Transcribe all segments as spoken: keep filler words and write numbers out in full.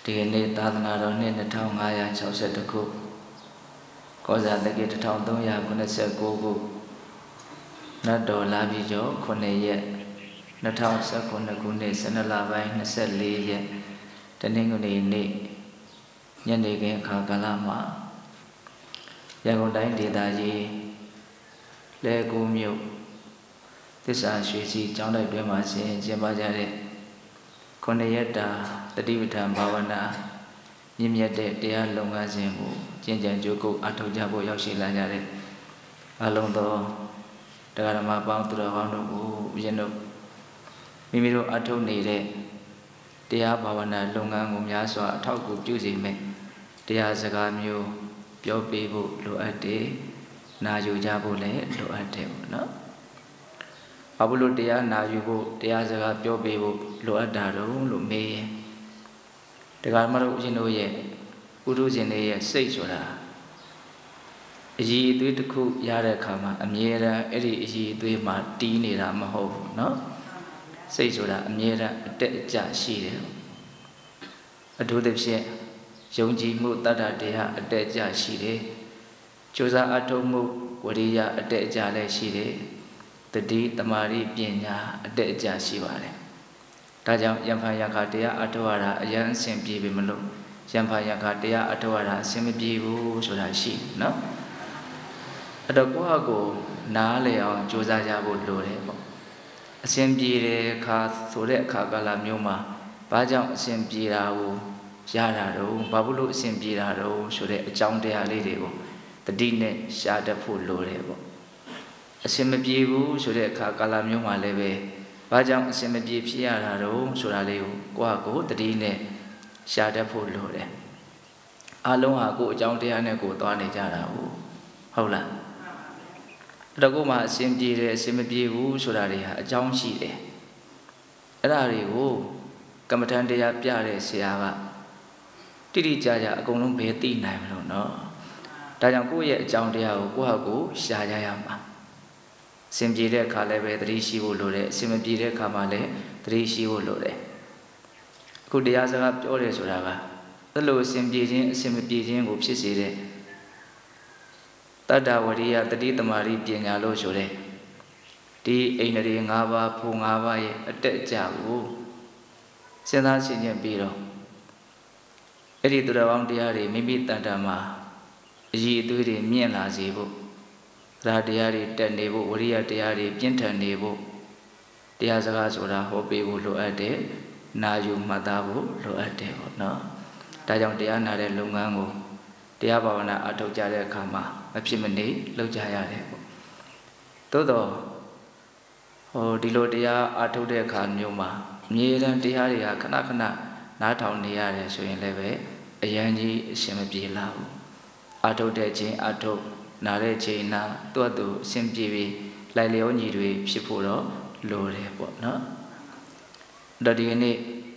ဒီနေ့သာသနာတော်နှစ်နှစ်ငါးရာ၆၁ခုကောဇာတက္ကီတစ်ထောင်သုံးရာခုနှစ်ဆယ့်ကိုးခုနတ်တော်လာပြီကျော်ခုနှစ်ရက်နှစ်ထောင်ဆယ့်ခုနှစ်ခုနှစ်ဆယ်နှစ်လပိုင်းနှစ်ဆယ့်လေးရက်တနင်္ဂနွေနေ့ညနေခင်းအခါကာလမှာရန်ကုန်တိုင်းဒေသကြီးလဲကူးမြို့သစ္စာရွှေစီကျောင်းတိုက်တွင်မှာဆင်ကျင်းပကြတဲ့ခုနှစ်ရက်တာတတိပဋ္ဌာန်ဘာဝနာမြင့်မြတ်တဲ့တရားလုံငန်းစဉ်ကိုကျင့်ကြံကြိုးကုပ်အထောက်ကြဖို့ရောက်ရှိလာကြတဲ့အလုံးသောတရားဓမ္မပေါင်းသူတော်ကောင်းတို့ကိုဦးဇင်းတို့မိမိတို့အထောက်နေတဲ့တရားဘာဝနာလုံငန်းကိုများစွာအထောက်အကူပြုစေမယ်တရားစကားမျိုးပြောပြဖို့လိုအပ်တယ်နာယူကြဖို့လည်းလိုအပ်တယ်ပေါ့နော်ဘာလို့တရားနာယူဖို့တရားစကားပြောပြဖို့လိုအပ်တာတော့လို့မေးရင်တရားမတော်ဦးဇင်းတို့ရဲ့ဥဒုဇဉ်တွေရဲ့စိတ်ဆိုတာအည်အသွေးတစ်ခုရတဲ့အခါမှာအမြဲတမ်းအဲ့ဒီအည်အသွေးမှာတီးနေတာမဟုတ်ဘူးเนาะစိတ်ဆိုတာအမြဲတမ်းအတက်အကျရှိတယ်အထူးသဖြင့်ယုံကြည်မှုတတ္တတရားအတက်အကျရှိတယ်ကြိုးစားအထောက်မှုဝရိယအတက်အကျလည်းရှိတယ်တတိတမာရိပညာအတက်အကျရှိပါတယ်ဒါကြောင့်ယံဖန်ယခတရားအထောက်ရတာအယံအဆင်ပြေပြီမလို့ယံဖန်ယခတရားအထောက်ရတာအဆင်မပြေဘူးဆိုတာရှိနော်အဲ့တော့ကိုယ့်အကိုနားလေအောင်ကြိုးစားကြဖို့လိုတယ်ပေါ့အဆင်ပြေတဲ့အခါဆိုတဲ့အခါကာလမျိုးမှာဘာကြောင့်အဆင်ပြေတာကိုရတာတော့ဘာလို့အဆင်ပြေတာတော့ဆိုတဲ့အကြောင်းတရားလေးတွေကိုတတိနဲ့ရှာတတ်ဖို့လိုတယ်ပေါ့အဆင်မပြေဘူးဆိုတဲ့အခါကာလမျိုးမှာလည်းပဲဘာကြောင့်အဆင်မပြေဖြစ်ရတာတော့ဆိုတာလေးကိုကိုယ့်အကိုတတိနဲ့ရှာတတ်ဖို့လိုတယ်အလုံးဟာကိုယ်အကြောင်းတရားနဲ့ကိုယ်သွားနေကြတာဟုတ်လားအဲ့တော့ကိုယ်မှာအဆင်ပြေတယ်အဆင်မပြေဘူးဆိုတာတွေဟာအကြောင်းရှိတယ်အဲ့ဒါတွေကိုကမ္မထန်တရားပြတဲ့ဆရာကတိတိကျကျအကုန်လုံးဘယ်သိနိုင်မလို့နော်ဒါကြောင့်ကိုယ့်ရဲ့အကြောင်းတရားကိုကိုယ့်ဟာကိုယ်ရှာကြရမှာအဆင်ပြေတဲ့အခါလည်းပဲသတိရှိဖို့လိုတယ်အဆင်မပြေတဲ့အခါမှာလည်းသတိရှိဖို့လိုတယ်အခုတရားစကားပြောတယ်ဆိုတာကအဲ့လိုအဆင်ပြေခြင်းအဆင်မပြေခြင်းကိုဖြစ်စေတဲ့တတ္တဝရိယတတိတမာရိပညာလို့ဆိုတဲ့ဒီအိန္ဒြေ၅ပါးဖို့၅ပါးရဲ့အတက်အကျကိုစဉ်းစားရှင်းရှင်းပြီးတော့အဲ့ဒီသူတော်ကောင်းတရားတွေမိမိတန်တာမှာအည်အသွေးတွေမြင့်လာစေဖို့ဒါတရားတွေတက်နေဖို့ဝရိယတရားတွေပြင်းထန်နေဖို့တရားစကားဆိုတာဟောပေးဖို့လိုအပ်တယ်နာယူမှတ်သားဖို့လိုအပ်တယ်ပေါ့နော်ဒါကြောင့်တရားနာတဲ့လုပ်ငန်းကိုတရားဘာဝနာအထောက်ကြတဲ့အခါမှာမဖြစ်မနေလုပ်ကြရတယ်ပေါ့သို့တော့ဟိုဒီလိုတရားအထောက်တဲ့အခါမျိုးမှာအမြဲတမ်းတရားတွေဟာခဏခဏနားထောင်နေရတယ်ဆိုရင်လည်းပဲအယံကြီးအရှင်မပြေလာဘူးအထောက်တဲ့ခြင်းအထောက်နာတဲ့ချိန်နာတွတ်သူအရှင်ပြေပြီးလိုက်လျောညီတွေဖြစ်ဖို့တော့လိုတယ်ပေါ့နော်ဒါဒီနေ့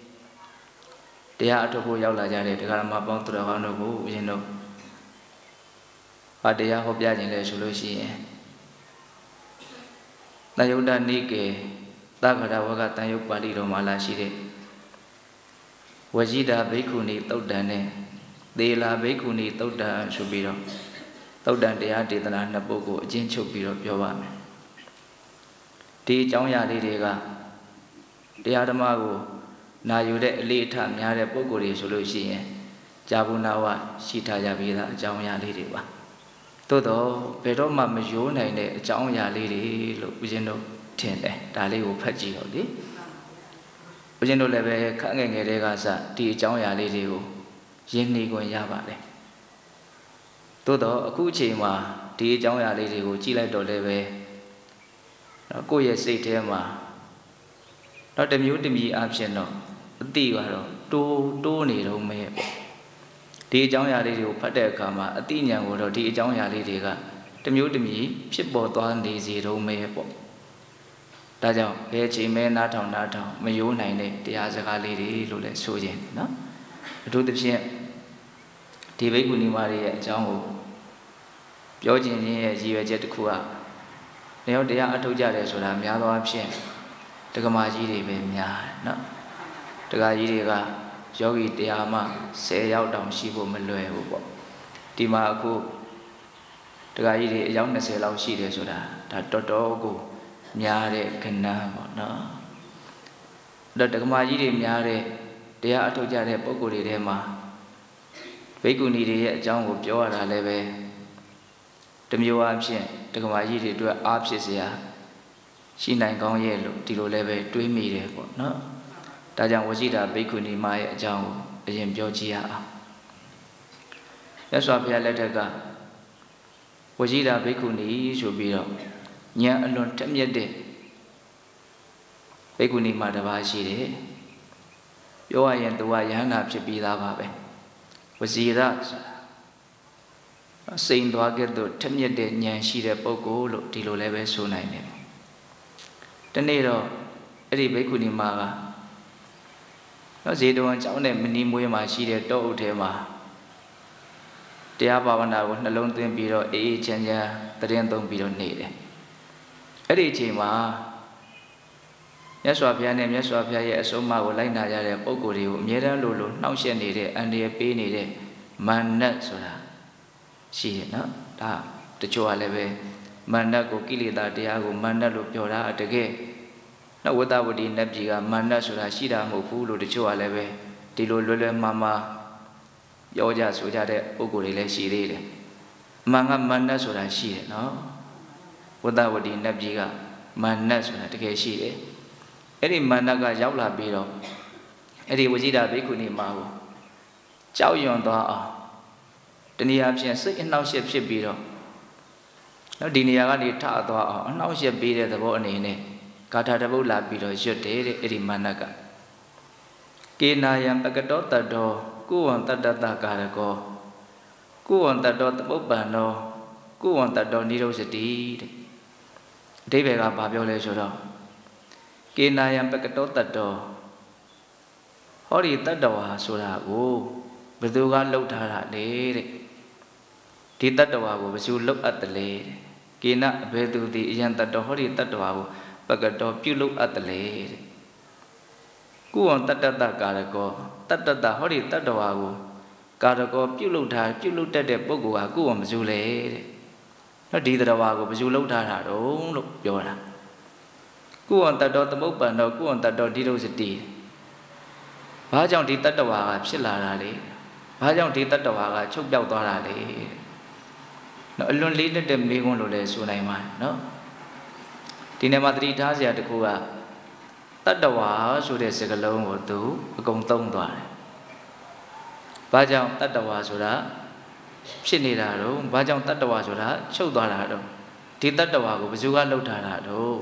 တရားအထုတ်ဖို့ရောက်လာကြတဲ့တရားဓမ္မပေါင်းသူတော်ကောင်းတို့ကိုဦးဇင်းတို့ဘာတရားဟောပြခြင်းလဲဆိုလို့ရှိရင်တန်ယုတ်တနိကေသက္ကရာဝကတန်ယုတ်ပါဠိတော်မှာလာရှိတဲ့ဝဇိတာဘိက္ခုနီသုတ်တံနဲ့သေလာဘိက္ခုနီသုတ်တံဆိုပြီးတော့သုတ်တံတရားဒေသနာနှစ်ပုဒ်ကိုအကျဉ်းချုပ်ပြီးတော့ပြောပါမယ်ဒီအကြောင်းအရာလေးတွေကတရားဓမ္မကိုနာယူတဲ့အလေးအထားများတဲ့ပုဂ္ဂိုလ်တွေဆိုလို့ရှိရင်ကြာဘူးနာဝရှိထားကြပြီးသားအကြောင်းအရာလေးတွေပါသို့တော့ဘယ်တော့မှမယိုးနိုင်တဲ့အကြောင်းအရာလေးတွေလို့ဦးဇင်းတို့ထင်တယ်ဒါလေးကိုဖတ်ကြည့်တော့လေဦးဇင်းတို့လည်းပဲခက်ငယ်ငယ်တွေကစဒီအကြောင်းအရာလေးတွေကိုရင်းနှီးခွင့်ရပါတယ်သို့တော့အခုအချိန်မှာဒီအကြောင်းအရာလေးတွေကိုကြည့်လိုက်တော့လည်းပဲကိုယ့်ရဲ့စိတ်ထဲမှာတော့တမျိုးတမီအဖြစ်တော့အတိကတော့တိုးတိုးနေတော့မဲပေါ့ဒီအကြောင်းအရာလေးတွေကိုဖတ်တဲ့အခါမှာအတိညာကိုတော့ဒီအကြောင်းအရာလေးတွေကတမျိုးတမီဖြစ်ပေါ်သွားနေစေတော့မဲပေါ့ဒါကြောင့်ဘယ်ချိန်မဲနားထောင်နားထောင်မယိုးနိုင်တဲ့တရားစကားလေးတွေလို့လည်းဆိုခြင်းနော်အထူးသဖြင့်ဒီဘိက္ခုနီမတွေရဲ့အကြောင်းကိုပြောခြင်းချင်းရဲ့ရည်ရွယ်ချက်တစ်ခုကလည်းရောတရားအထုတ်ကြတယ်ဆိုတာများသောအားဖြင့်ဒကမာကြီးတွေပဲများတယ်နော်ဒကာကြီးတွေကယောဂီတရားမှဆယ်ရောက်တောင်ရှိဖို့မလွယ်ဘူးပေါ့ဒီမှာအခုတခါကြီးတွေအယောက်နှစ်ဆယ်လောက်ရှိတယ်ဆိုတာဒါတော်တော်ကိုများတဲ့ခဏပေါ့နော်အဲ့တော့ဒကမာကြီးတွေများတဲ့တရားအထုတ်ကြတဲ့ပုဂ္ဂိုလ်တွေထဲမှာဘိက္ခုနီတွေရဲ့အကြောင်းကိုပြောရတာလည်းပဲတမျိုးအဖြစ်ဒကမာကြီးတွေအတွက်အားဖြစ်เสียရှိနိုင်ကောင်းရဲ့လို့ဒီလိုလည်းပဲတွေးမိတယ်ပေါ့နော်ဒါကြောင့်ဝရှိတာဘိက္ခုနီမရဲ့အကြောင်းကိုအရင်ပြောကြည့်ရအောင်မြတ်စွာဘုရားလက်ထက်ကဝရှိတာဘိက္ခုနီဆိုပြီးတော့ဉာဏ်အလွန်ထက်မြက်တဲ့ဘိက္ခုနီမတစ်ပါးရှိတယ်ပြောရရင်သူကယဟန္တာဖြစ်ပြီးသားပါပဲဝစီရစိန်သွားခဲ့သူထက်မြက်တဲ့ဉာဏ်ရှိတဲ့ပုဂ္ဂိုလ်လို့ဒီလိုလည်းပဲဆိုနိုင်တယ်တနေ့တော့အဲ့ဒီဘိက္ခုနီမကနော်ဇေတဝန်ကျောင်းနဲ့မနီမွေးမှာရှိတဲ့တောအုပ်ထဲမှာတရားဘာဝနာကိုနှလုံးသွင်းပြီးတော့အေးအေးချမ်းချမ်းတရင်သုံးပြီးတော့နေတယ်အဲ့ဒီအချိန်မှာမြတ်စွာဘုရားနဲ့မြတ်စွာဘုရားရဲ့အဆုံးအမကိုလိုက်နာကြတဲ့ပုဂ္ဂိုလ်တွေကိုအမြဲတမ်းလိုလိုနှောင့်ယှက်နေတဲ့အန္တရာယ်ပေးနေတဲ့မာနဆိုတာရှိတယ်နော်ဒါတချို့ကလည်းပဲမာနကိုကိလေသာတရားကိုမာနလို့ပြောတာတကယ်နော်ဝတ္တဝတိနတ်ပြည်ကမာနဆိုတာရှိတာမဟုတ်ဘူးလို့တချို့ကလည်းပဲဒီလိုလွယ်လွယ်မှားမှားပြောကြဆိုကြတဲ့ပုဂ္ဂိုလ်တွေလည်းရှိသေးတယ်အမှန်ကမာနဆိုတာရှိတယ်နော်ဝတ္တဝတိနတ်ပြည်ကမာနဆိုတာတကယ်ရှိတယ်အဲ့ဒီမာနကရောက်လာပြီးတော့အဲ့ဒီဝရှိတာဘိက္ခုနီမကိုကြောက်ရွံ့သွားအောင်တနည်းအားဖြင့်စိတ်အနှောင့်အယှက်ဖြစ်ပြီးတော့နော်ဒီနေရာကနေထသွားအောင်အနှောင့်အယှက်ပေးတဲ့သဘောအနေနဲ့ဂါထာတစ်ပုဒ်လာပြီးတော့ရွတ်တယ်တဲ့အဲ့ဒီမာနကကေနာယံပကတောတတောကုဝံတတ္တတကာရကောကုဝံတတ္တောသမုပ္ပန္နောကုဝံတတ္တောနိရောဓတိတဲ့အဓိပ္ပာယ်ကဘာပြောလဲဆိုတော့ကေနာယံပကတောတတ္တောဟောဒီတတ္တဝါဆိုတာကိုဘယ်သူကလှုပ်ထားတာလဲတဲ့ဒီတတ္တဝါကိုဘယ်သူလှုပ်အပ်တယ်လဲတဲ့ကေနဘယ်သူဒီအယံတတ္တောဟောဒီတတ္တဝါကိုပကတောပြုလုပ်အပ်တယ်လေတဲ့ကုဝံတတ္တတကာရကောတတ္တတဟောဒီတတ္တဝါကိုကာရကောပြုလုပ်ထားပြုလုပ်တတ်တဲ့ပုဂ္ဂိုလ်ဟာကုဝံမစုလေတဲ့နော်ဒီတတ္တဝါကိုဘယ်သူလုပ်ထားတာတုံးလို့ပြောတာကုဝံတတ္တောသမုပ္ပန္နောကုဝံတတ္တောဒီရုစတိဘာကြောင့်ဒီတတ္တဝါကဖြစ်လာတာလဲဘာကြောင့်ဒီတတ္တဝါကချုပ်ပြောက်သွားတာလဲနော်အလွန်လေးလက်တဲ့မေးခွန်းလို့လည်းဆိုနိုင်ပါတယ်နော်ဒီနေ့မှာသတိထားစရာတစ်ခုကတတ္တဝါဆိုတဲ့စကားလုံးကိုသူအကုန်သုံးသွားတယ်။ဘာကြောင့်တတ္တဝါဆိုတာဖြစ်နေတာတော့ဘာကြောင့်တတ္တဝါဆိုတာချုပ်သွားတာတော့ဒီတတ္တဝါကိုဘယ်သူကလှုပ်ထားတာတော့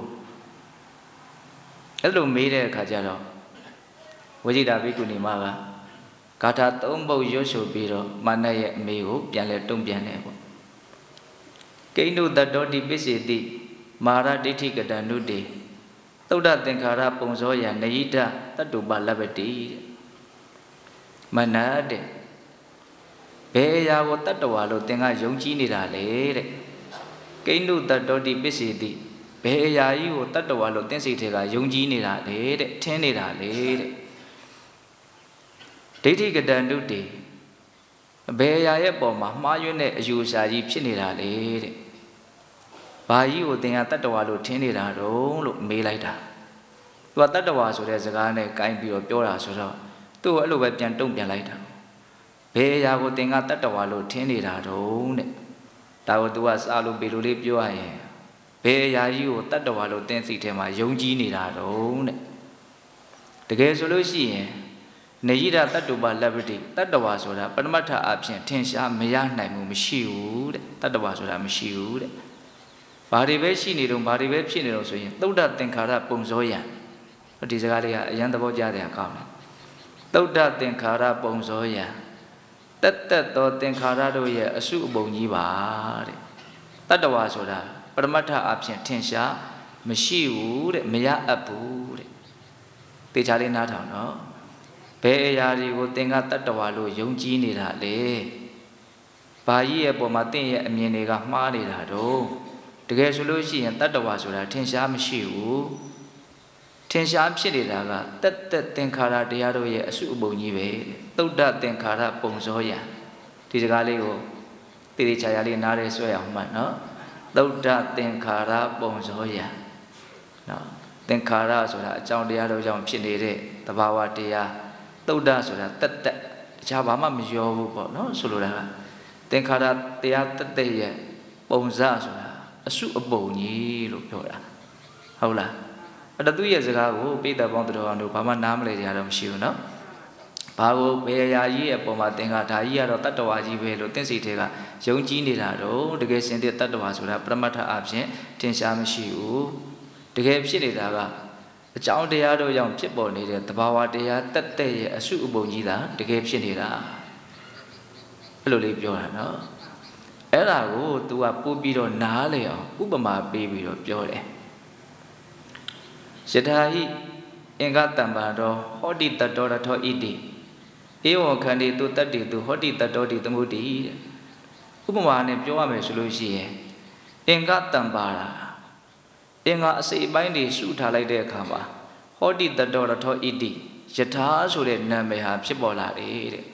အဲ့လိုမေးတဲ့အခါကျတော့ဝိဇိတာဘိက္ခုနီမကဂါထာသုံးပုဒ်ရွတ်ဆိုပြီးတော့မာနရဲ့အမေကိုပြန်လဲတုံ့ပြန်တယ်ပေါ့။ကိဏုတတ္တောတိပစ္စေတိမာရဒိဋ္ဌိကတနုတေသုဒ္ဓသင်္ခါရပုံစောယနယိတတတ္တုပလပ္ပတိမနတဲ့ဘယ်အရာကိုတတ္တဝါလို့သင်ကယုံကြည်နေတာလဲတဲ့ကိဏုတတ္တောတိပစ္စေတိဘယ်အရာကြီးကိုတတ္တဝါလို့သင်စိတ်ထဲကယုံကြည်နေတာလေတဲ့ထင်နေတာလေတဲ့ဒိဋ္ဌိကတနုတေဘယ်အရာရဲ့ပုံမှာမှားယွင်းတဲ့အယူအဆကြီးဖြစ်နေတာလေတဲ့ဘာကြီးကိုသင်ကတတ္တဝါလို့ထင်နေတာတော့လို့မေးလိုက်တာသူကတတ္တဝါဆိုတဲ့စကားနဲ့ကိုင်းပြီးတော့ပြောတာဆိုတော့သူ့ကိုအဲ့လိုပဲပြန်တုံ့ပြန်လိုက်တာဘယ်အရာကိုသင်ကတတ္တဝါလို့ထင်နေတာတော့တဲ့ဒါကိုသူကစားလို့ပေလို့လေးပြောရရင်ဘယ်အရာကြီးကိုတတ္တဝါလို့သင်စိတ်ထဲမှာယုံကြည်နေတာတော့တဲ့တကယ်ဆိုလို့ရှိရင်နေယိဒတတ္တုပလပ္ပတိတတ္တဝါဆိုတာပရမတ္ထအဖြစ်ထင်ရှားမရနိုင်ဘူးမရှိဘူးတဲ့တတ္တဝါဆိုတာမရှိဘူးတဲ့ဘာတွေပဲရှိနေတော့ဘာတွေပဲဖြစ်နေတော့ဆိုရင်သုဒ္ဓသင်္ခါရပုံစောယံဒီစကားလေးကအရန်သဘောကျတယ်ကောင်းတယ်သုဒ္ဓသင်္ခါရပုံစောယံတတ္တသောသင်္ခါရတို့ရဲ့အစုအပုံကြီးပါတဲ့တတ္တဝါဆိုတာပရမတ္ထအဖြစ်ထင်ရှားမရှိဘူးတဲ့မရအပ်ဘူးတဲ့တေချာလေးနားထောင်နော်ဘယ်အရာတွေကိုသင်ကတတ္တဝါလို့ယုံကြည်နေတာလဲဘာကြီးရဲ့ပုံမှာသင်ရဲ့အမြင်တွေကမှားနေတာတော့တကယ်ဆိုလို့ရှိရင်တတ္တဝါဆိုတာထင်ရှားမရှိဘူးထင်ရှားဖြစ်နေတာကတက်တက်သင်္ခါရတရားတို့ရဲ့အစုအပုံကြီးပဲသုဒ္ဓသင်္ခါရပုံစောရဒီစကားလေးကိုတိတိကျကျလေးနားရဲဆွဲအောင်မှတ်နော်သုဒ္ဓသင်္ခါရပုံစောရနော်သင်္ခါရဆိုတာအကြောင်းတရားတို့ကြောင့်ဖြစ်နေတဲ့သဘာဝတရားသုဒ္ဓဆိုတာတက်တက်တခြားဘာမှမရောဘူးပေါ့နော်ဆိုလိုတာကသင်္ခါရတရားတက်တက်ရဲ့ပုံစဆိုတာအစုအပုံကြီးလို့ပြောတာဟုတ်လားအဲ့တော့သူရဲ့စကားကိုပိဋကပေါင်းတော်အောင်တို့ဘာမှနားမလည်ကြတော့မရှိဘူးနော်ဘာကိုဘယ်အရာကြီးရဲ့ပုံမှာသင်္ခါဒါကြီးကတော့တတ္တဝါကြီးပဲလို့သင်စိတ်တွေကယုံကြည်နေတာတော့တကယ်စင်တဲ့တတ္တဝါဆိုတာပရမတ္ထအဖြစ်ထင်ရှားမရှိဘူးတကယ်ဖြစ်နေတာကအကြောင်းတရားတို့ကြောင့်ဖြစ်ပေါ်နေတဲ့သဘာဝတရားတက်တက်ရဲ့အစုအပုံကြီးသာတကယ်ဖြစ်နေတာအဲ့လိုလေးပြောတာနော်အဲ့ဒါကို तू ကပို့ပြီးတော့နားလေအောင်ဥပမာပေးပြီးတော့ပြောတယ်ယထာဟိအင်္ဂတံပါတော်ဟောတိတတောရထောဣတိဧဝံခန္တိတုတတ္တိတုဟောတိတတောတိသမုဒ္တိဥပမာနဲ့ပြောရမယ်ဆိုလို့ရှိရင်အင်္ဂတံပါတာအင်္ဂအစိပ်ပိုင်းတွေရှုထားလိုက်တဲ့အခါမှာဟောတိတတောရထောဣတိယထာဆိုတဲ့နာမည်ဟာဖြစ်ပေါ်လာတယ်တဲ့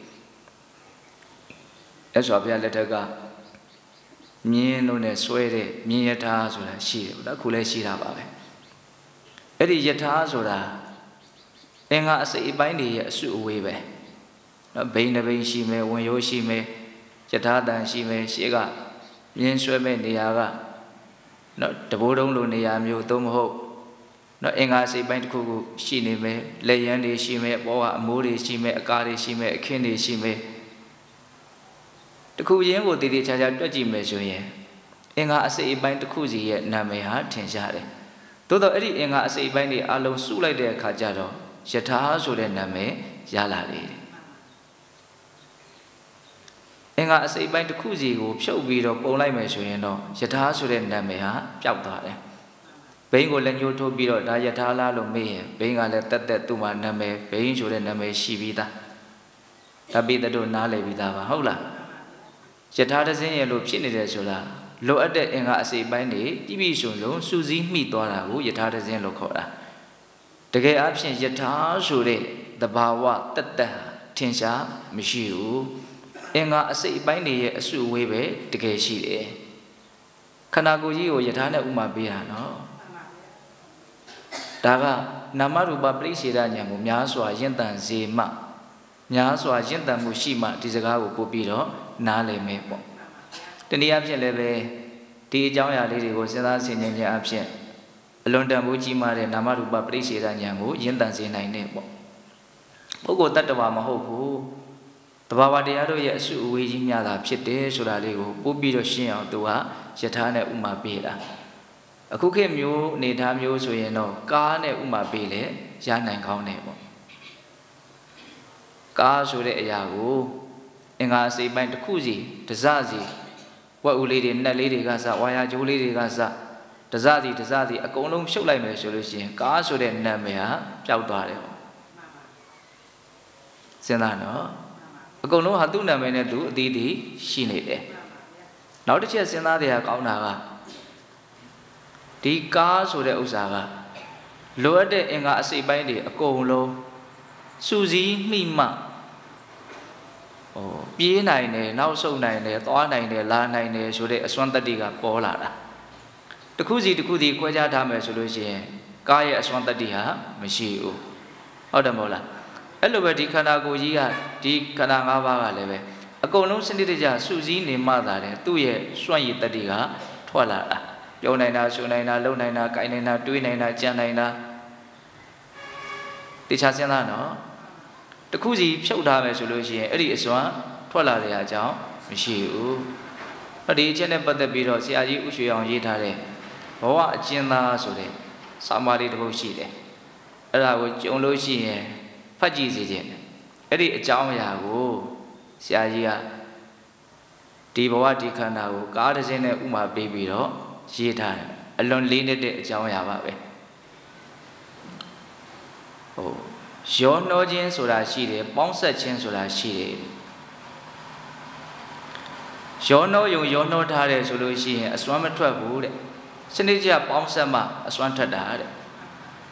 အဲ့ဆိုဘုရားလက်ထက်ကမြင်းလို့နဲ့ဆွဲတဲ့မြင်းယထာဆိုတာရှိတယ်ဗျာအခုလည်းရှိတာပါပဲအဲ့ဒီယထာဆိုတာအင်္ဂါအစိပ်အပိုင်းတွေရဲ့အစုအဝေးပဲနော်ဘိန်းတစ်ဘိန်းရှိမယ်ဝင်ရိုးရှိမယ်ယထာတန်ရှိမယ်ရှေ့ကမြင်းဆွဲမဲ့နေရာကနော်တဘိုးတုံးလိုနေရာမျိုးသို့မဟုတ်နော်အင်္ဂါအစိပ်ပိုင်းတစ်ခုခုရှိနေမယ်လက်ရန်တွေရှိမယ်အပေါ်ကအမိုးတွေရှိမယ်အကားတွေရှိမယ်အခင်းတွေရှိမယ်တခုချင်းကိုတည်တည်ချာချာတွက်ကြည့်မယ်ဆိုရင်အင်္ဂါအစိပ်အပိုင်းတစ်ခုစီရဲ့နာမည်ဟာထင်ရှားတယ်သို့တော့အဲ့ဒီအင်္ဂါအစိပ်ပိုင်းတွေအလုံးစုလိုက်တဲ့အခါကျတော့ယထာဆိုတဲ့နာမည်ရလာတယ်အင်္ဂါအစိပ်ပိုင်းတစ်ခုစီကိုဖြုတ်ပြီးတော့ပုံလိုက်မယ်ဆိုရင်တော့ယထာဆိုတဲ့နာမည်ဟာပျောက်သွားတယ်ဘိန်းကိုလက်ညှိုးထိုးပြီးတော့ဒါယထာလားလို့မေးရင်ဘိန်းကလည်းတက်တက်သူ့မှာနာမည်ဘိန်းဆိုတဲ့နာမည်ရှိပြီးသားဒါပိတတို့နားလည်ပြီးသားပါဟုတ်လားယထာတစင်းရဲ့လို့ဖြစ်နေတယ်ဆိုတာလိုအပ်တဲ့အင်္ဂါအစိပ်ပိုင်းတွေပြည့်ပြည့်စုံစုံစူးစီးမိသွားတာကိုယထာတစင်းလို့ခေါ်တာတကယ်အဖြစ်ယထာဆိုတဲ့သဘာဝတက်တက်ထင်ရှားမရှိဘူးအင်္ဂါအစိပ်ပိုင်းတွေရဲ့အစုအဝေးပဲတကယ်ရှိတယ်ခန္ဓာကိုယ်ကြီးကိုယထာနဲ့ဥမာပေးတာနော်ဒါကနာမရူပပရိစ္ဆေဒဉာဏ်ကိုများစွာယဉ်တန်စေမှများစွာယဉ်တန်မှုရှိမှဒီစကားကိုပို့ပြီးတော့နားလည်မယ်ပေါ့တနည်းအားဖြင့်လည်းပဲဒီအကြောင်းအရာလေးတွေကိုစဉ်းစားဆင်ခြင်ခြင်းအဖြစ်အလွန်တန်ဖိုးကြီးမားတဲ့နာမရူပပရိစ္ဆေဒဉာဏ်ကိုယဉ်တန်စေနိုင်တဲ့ပေါ့ပုဂ္ဂိုလ်တ attva မဟုတ်ဘူးတဘာဝတရားတို့ရဲ့အစုအဝေးကြီးများတာဖြစ်တယ်ဆိုတာလေးကိုပို့ပြီးတော့ရှင်းအောင်သူကယထာနဲ့ဥမာပေးတာအခုခေတ်မျိုးအနေထားမျိုးဆိုရင်တော့ကားနဲ့ဥမာပေးလေရနိုင်ကောင်းတယ်ပေါ့ကားဆိုတဲ့အရာကိုအင်္ဂါအစိပ်ပိုင်းတစ်ခုစီတစစီဝက်ဦးလေးတွေနှက်လေးတွေကစဝါယာကျိုးလေးတွေကစတစစီတစစီအကုန်လုံးဖြုတ်လိုက်မယ်ဆိုလို့ရှိရင်ကားဆိုတဲ့နာမည်ဟာပျောက်သွားတယ်ပေါ့စဉ်းစားနော်အကုန်လုံးဟာသူ့နာမည်နဲ့သူအသီးသီးရှိနေတယ်နောက်တစ်ချက်စဉ်းစားတရားကောင်းတာကဒီကားဆိုတဲ့ဥစ္စာကလိုအပ်တဲ့အင်္ဂါအစိပ်ပိုင်းတွေအကုန်လုံးစူးစီးမိမှဟိုပြေးနိုင်တယ်နောက်ဆုတ်နိုင်တယ်သွားနိုင်တယ်လာနိုင်တယ်ဆိုတဲ့အစွမ်းတတ္တိကပေါ်လာတာတခုစီတခုစီခွဲခြားထားမယ်ဆိုလို့ရှိရင်ကားရဲ့အစွမ်းတတ္တိဟာမရှိဘူးဟုတ်တယ်မဟုတ်လားအဲ့လိုပဲဒီခန္ဓာကိုယ်ကြီးကဒီခန္ဓာ၅ပါးကလည်းပဲအကုန်လုံးစနစ်တကျစူးစီးနေမှသာတယ်သူ့ရဲ့စွမ်းရည်တတ္တိကထွက်လာတာပြောနိုင်တာဆိုနိုင်တာလုံနိုင်တာကိုင်နိုင်တာတွေးနိုင်တာကြံနိုင်တာတခြားစဉ်းစားနော်တခုစီဖြုတ်ထားမယ်ဆိုလို့ရှိရင်အဲ့ဒီအစွမ်းထွက်လာတဲ့အကြောင်းမရှိဘူး။အဲ့ဒီအချက်နဲ့ပတ်သက်ပြီးတော့ဆရာကြီးဥရွှေအောင်ရေးထားတဲ့ဘဝအကျဉ်းသားဆိုတဲ့စာမလေးတစ်ပုဒ်ရှိတယ်။အဲ့ဒါကိုကြုံလို့ရှိရင်ဖတ်ကြည့်စေခြင်း။အဲ့ဒီအကြောင်းအရာကိုဆရာကြီးကဒီဘဝဒီခန္ဓာကိုကားတစ်စင်းနဲ့ဥမာပေးပြီးတော့ရေးထားတယ်။အလွန်လေးနက်တဲ့အကြောင်းအရာပါပဲ။ဟုတ်ရောနှောခြင်းဆိုတာရှိတယ်ပေါင်းဆက်ခြင်းဆိုတာရှိတယ်ရောနှောယုံရောနှောထားတယ်ဆိုလို့ရှိရင်အစွမ်းမထွက်ဘူးတဲ့စနစ်ကျပေါင်းဆက်မှအစွမ်းထွက်တာတဲ့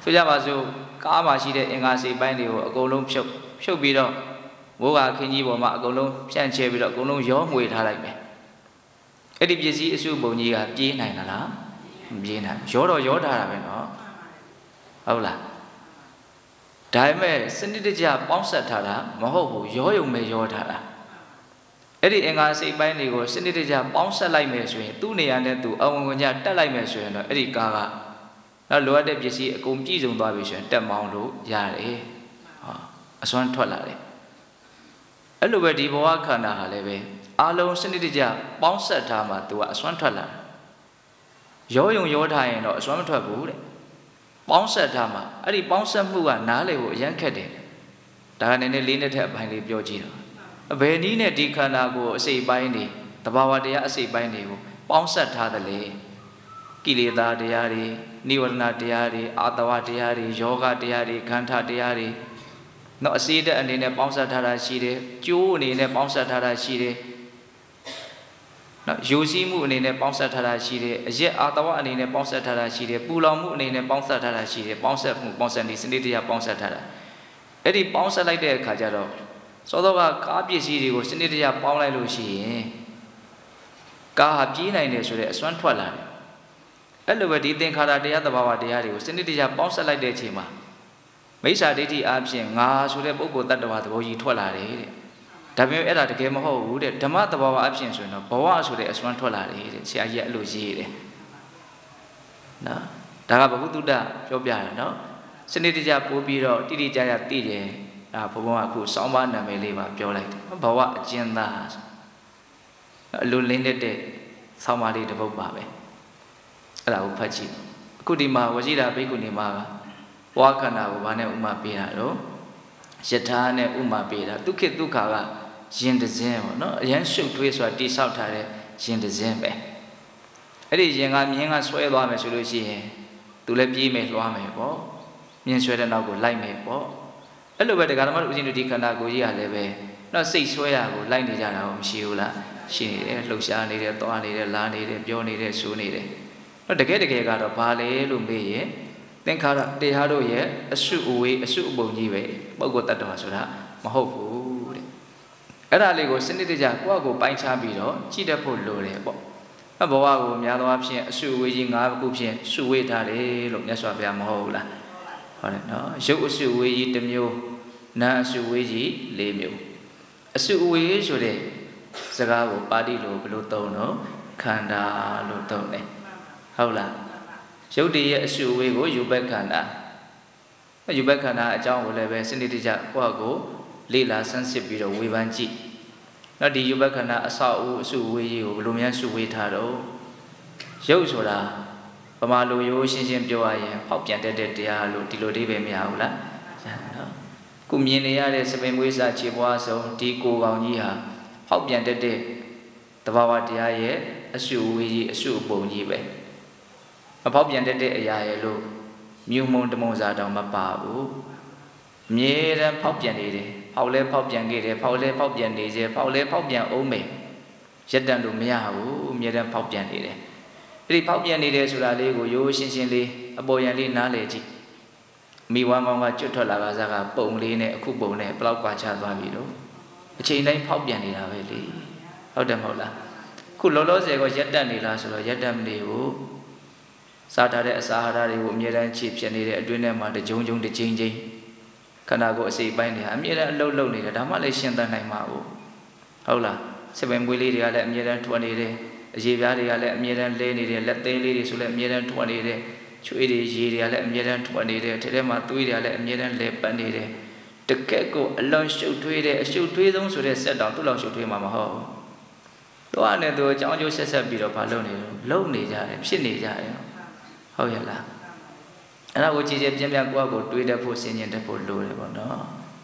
ဆိုကြပါစို့ကားမှာရှိတဲ့အင်္ဂါစိတ်ပိုင်းတွေကိုအကုန်လုံးဖြုတ်ဖြုတ်ပြီးတော့မိုးကခင်းကြီးပေါ်မှာအကုန်လုံးဖြန့်ချဲပြီးတော့အကုန်လုံးရောမွေထားလိုက်မယ်အဲ့ဒီပစ္စည်းအစုပုံကြီးကပြေးနိုင်လားမပြေးနိုင်ရောတော့ရောထားတာပဲနော်ဟုတ်လားဒါပေမဲ့စနစ်တကျပေါင်းဆက်ထားတာမဟုတ်ဘူးရောယုံမဲ့ရောထားတာအဲ့ဒီအင်္ဂါစိတ်ပိုင်းတွေကိုစနစ်တကျပေါင်းဆက်လိုက်မယ်ဆိုရင်သူ့နေရာနဲ့သူအဝင်ဝင်ကြတက်လိုက်မယ်ဆိုရင်တော့အဲ့ဒီကားကနော်လိုအပ်တဲ့ပစ္စည်းအကုန်ပြည့်စုံသွားပြီဆိုရင်တက်မောင်းလို့ရတယ်ဟောအစွမ်းထွက်လာတယ်အဲ့လိုပဲဒီဘဝခန္ဓာဟာလည်းပဲအလုံးစနစ်တကျပေါင်းဆက်ထားမှသူကအစွမ်းထွက်လာရောယုံရောထားရင်တော့အစွမ်းမထွက်ဘူးတဲ့ပေါင်းဆက်ထားမှအဲ့ဒီပေါင်းဆက်မှုကနားလေကိုအရန်ခက်တယ်ဒါကနည်းနည်းလေးနဲ့ထက်အပိုင်းလေးပြောကြည့်တော့အဘယ်နည်းနဲ့ဒီခန္ဓာကိုအစိတ်ပိုင်းနေတဘာဝတရားအစိတ်ပိုင်းတွေကိုပေါင်းဆက်ထားတယ်လေကိလေသာတရားတွေနိဝရဏတရားတွေအာတဝတရားတွေယောဂတရားတွေခန္ဓာတရားတွေနော်အစေတဲ့အနေနဲ့ပေါင်းဆက်ထားတာရှိတယ်ကျိုးအနေနဲ့ပေါင်းဆက်ထားတာရှိတယ်နော်ယူစည်းမှုအနေနဲ့ပေါင်းဆက်ထားတာရှိတယ်အရက်အာတဝအနေနဲ့ပေါင်းဆက်ထားတာရှိတယ်ပူလောင်မှုအနေနဲ့ပေါင်းဆက်ထားတာရှိတယ်ပေါင်းဆက်မှုပေါင်းဆက်နေစနစ်တရားပေါင်းဆက်ထားတာအဲ့ဒီပေါင်းဆက်လိုက်တဲ့အခါကျတော့စောစောကကားပစ္စည်းတွေကိုစနစ်တရားပေါင်းလိုက်လို့ရှိရင်ကားဟာပြေးနိုင်တယ်ဆိုတဲ့အစွမ်းထွက်လာတယ်အဲ့လိုပဲဒီသင်္ခါရတရားသဘာဝတရားတွေကိုစနစ်တရားပေါင်းဆက်လိုက်တဲ့အချိန်မှာမိစ္ဆာဒိဋ္ဌိအပြင်ငါဆိုတဲ့ပုဂ္ဂိုလ်တ attva သဘောကြီးထွက်လာတယ်တဲ့ဒါပေမဲ့အဲ့ဒါတကယ်မဟုတ်ဘူးတဲ့ဓမ္မသဘာဝအပြင်ဆိုရင်တော့ဘဝဆိုတဲ့အစွမ်းထွက်လာတယ်တဲ့ဆရာကြီးကအဲ့လိုရေးတယ်နော်ဒါကဘဂုတ္တပြောပြတယ်နော်စနစ်တရားပို့ပြီးတော့တိတိကျကျသိတယ်ဒါဘုံဘုံကအခုစောင်းပါနာမည်လေးပါပြောလိုက်တယ်ဘဝအကျဉ်းသားအလိုလင်းတဲ့စောင်းပါလေးတစ်ပုဒ်ပါပဲအဲ့ဒါကိုဖတ်ကြည့်အခုဒီမှာဝရှိတာဘိက္ခုနီမှာဘဝခန္ဓာကိုဘာနဲ့ဥမာပေးတာတော့ယထာနဲ့ဥမာပေးတာဒုက္ခဒုက္ခကရင်တစင်းပေါ့နော်အရင်ရှုပ်ထွေးဆိုတာတိဆောက်ထားတဲ့ရင်တစင်းပဲအဲ့ဒီရင်ကမြင်းကဆွဲသွားမယ်ဆိုလို့ရှိရင်သူလည်းပြေးမယ်လွှားမယ်ပေါ့မြင်းဆွဲတဲ့နောက်ကိုလိုက်မယ်ပေါ့အဲ့လိုပဲတရားဓမ္မဥစဉ်တို့ဒီခန္ဓာကိုယ်ကြီးကလည်းပဲနော်စိတ်ဆွဲရကိုလိုက်နေကြတာမရှိဘူးလားရှိနေတယ်လှုပ်ရှားနေတယ်သွားနေတယ်လာနေတယ်ပြောနေတယ်ဆိုနေတယ်တော့တကယ်တကယ်ကတော့ဘာလဲလို့မေးရင်သင်္ခါရတရားတို့ရဲ့အစုအဝေးအစုအပုံကြီးပဲပုဂ္ဂိုလ်တ attva ဆိုတာမဟုတ်ဘူးတဲ့အဲ့ဒါလေးကိုစနစ်တကျကိုယ့်အကိုပိုင်းခြားပြီးတော့ကြည့်တတ်ဖို့လိုတယ်ပေါ့အဘဝကိုများသောအားဖြင့်အစုအဝေးကြီး၅ခုဖြင့်စုဝေးထားတယ်လို့မြတ်စွာဘုရားမဟုတ်ဘူးလားဟုတ်တယ်နော်ရုပ်အစုအဝေးကြီးတစ်မျိုးနာမ်အစုအဝေးကြီး၄မျိုးအစုအဝေးဆိုတဲ့စကားကိုပါဠိလိုဘယ်လိုသုံးတော့ခန္ဓာလို့သုံးတယ်ဟုတ်လားရုပ်တည်ရဲ့အစုအဝေးကိုယူဘက်ခန္ဓာယူဘက်ခန္ဓာအကြောင်းကိုလည်းပဲစနစ်တကျကိုယ့်ကိုလေ့လာဆန်းစစ်ပြီးတော့ဝေဖန်ကြည့်နော်ဒီယူဘက်ခန္ဓာအဆောက်အဦအစုအဝေးကြီးကိုဘယ်လိုများစုဝေးထားတော့ရုပ်ဆိုတာဗမာလိုရိုးရှင်းရှင်းပြောရရင်ဖောက်ပြန်တတ်တဲ့တရားလို့ဒီလိုအဓိပ္ပာယ်မရဘူးလားနော်ခုမြင်နေရတဲ့စပင်မွေးစာခြေပွားဆုံးဒီကိုယ်ကောင်ကြီးဟာဖောက်ပြန်တတ်တဲ့သဘာဝတရားရဲ့အစုအဝေးကြီးအစုအပုံကြီးပဲမဖောက်ပြန်တတ်တဲ့အရာရဲ့လို့မြုံမုံတမုံစာတောင်မပါဘူးအမြဲတမ်းဖောက်ပြန်နေတယ်ဖောက်လဲဖောက်ပြန်ခဲ့တယ်ဖောက်လဲဖောက်ပြန်နေစေဖောက်လဲဖောက်ပြန်အောင်မယ်ရက်တန်လို့မရဘူးအမြဲတမ်းဖောက်ပြန်နေတယ်အဲ့ဒီဖောက်ပြန်နေတယ်ဆိုတာလေးကိုရိုးရှင်းရှင်းလေးအပေါ်ယံလေးနားလည်ကြည့်မိဝမ်းကောင်းကကျွတ်ထွက်လာကစားကပုံလေးနဲ့အခုပုံနဲ့ဘလောက်ကွာခြားသွားပြီတော့အချိန်တိုင်းဖောက်ပြန်နေတာပဲလေဟုတ်တယ်မဟုတ်လားခုလောလောဆယ်ကရက်တက်နေလားဆိုတော့ရက်တက်မနေဘူးစားထားတဲ့အစာအာဟာရတွေကိုအမြဲတမ်းခြေဖြစ်နေတဲ့အတွင်းထဲမှာတကြုံကြုံတချင်းချင်းခန္ဓာကိုယ်အစိပ်ပိုင်းတွေအမြဲတမ်းအလုံးလုံးနေတယ်ဒါမှလည်းရှင်းသတ်နိုင်မှာဘူးဟုတ်လားစပင်မွေးလေးတွေကလည်းအမြဲတမ်းထွက်နေတယ်အရေပြားတွေကလည်းအမြဲတမ်းလဲနေတယ်လက်သေးလေးတွေဆိုလည်းအမြဲတမ်းထွက်နေတယ်ချွေးတွေရေတွေကလည်းအမြဲတမ်းထွက်နေတယ်ထဲထဲမှာသွေးတွေကလည်းအမြဲတမ်းလဲပတ်နေတယ်တကက်ကိုအလွန်ရှုပ်ထွေးတဲ့အရှုပ်ထွေးဆုံးဆိုတဲ့စက်တောင်သူ့လောက်ရှုပ်ထွေးမှာမဟုတ်ဘူးတော့အနေနဲ့သူအကြောင်းကျိုးဆက်ဆက်ပြီးတော့မလုပ်နေဘူးလုံနေကြတယ်ဖြစ်နေကြတယ်ဟုတ်ရလားအဲ့ဒါကိုကြည်ကြည်ပြင်းပြကိုယ့်အကိုတွေးတတ်ဖို့စဉ်းကျင်တတ်ဖို့လိုတယ်ပေါ့နော်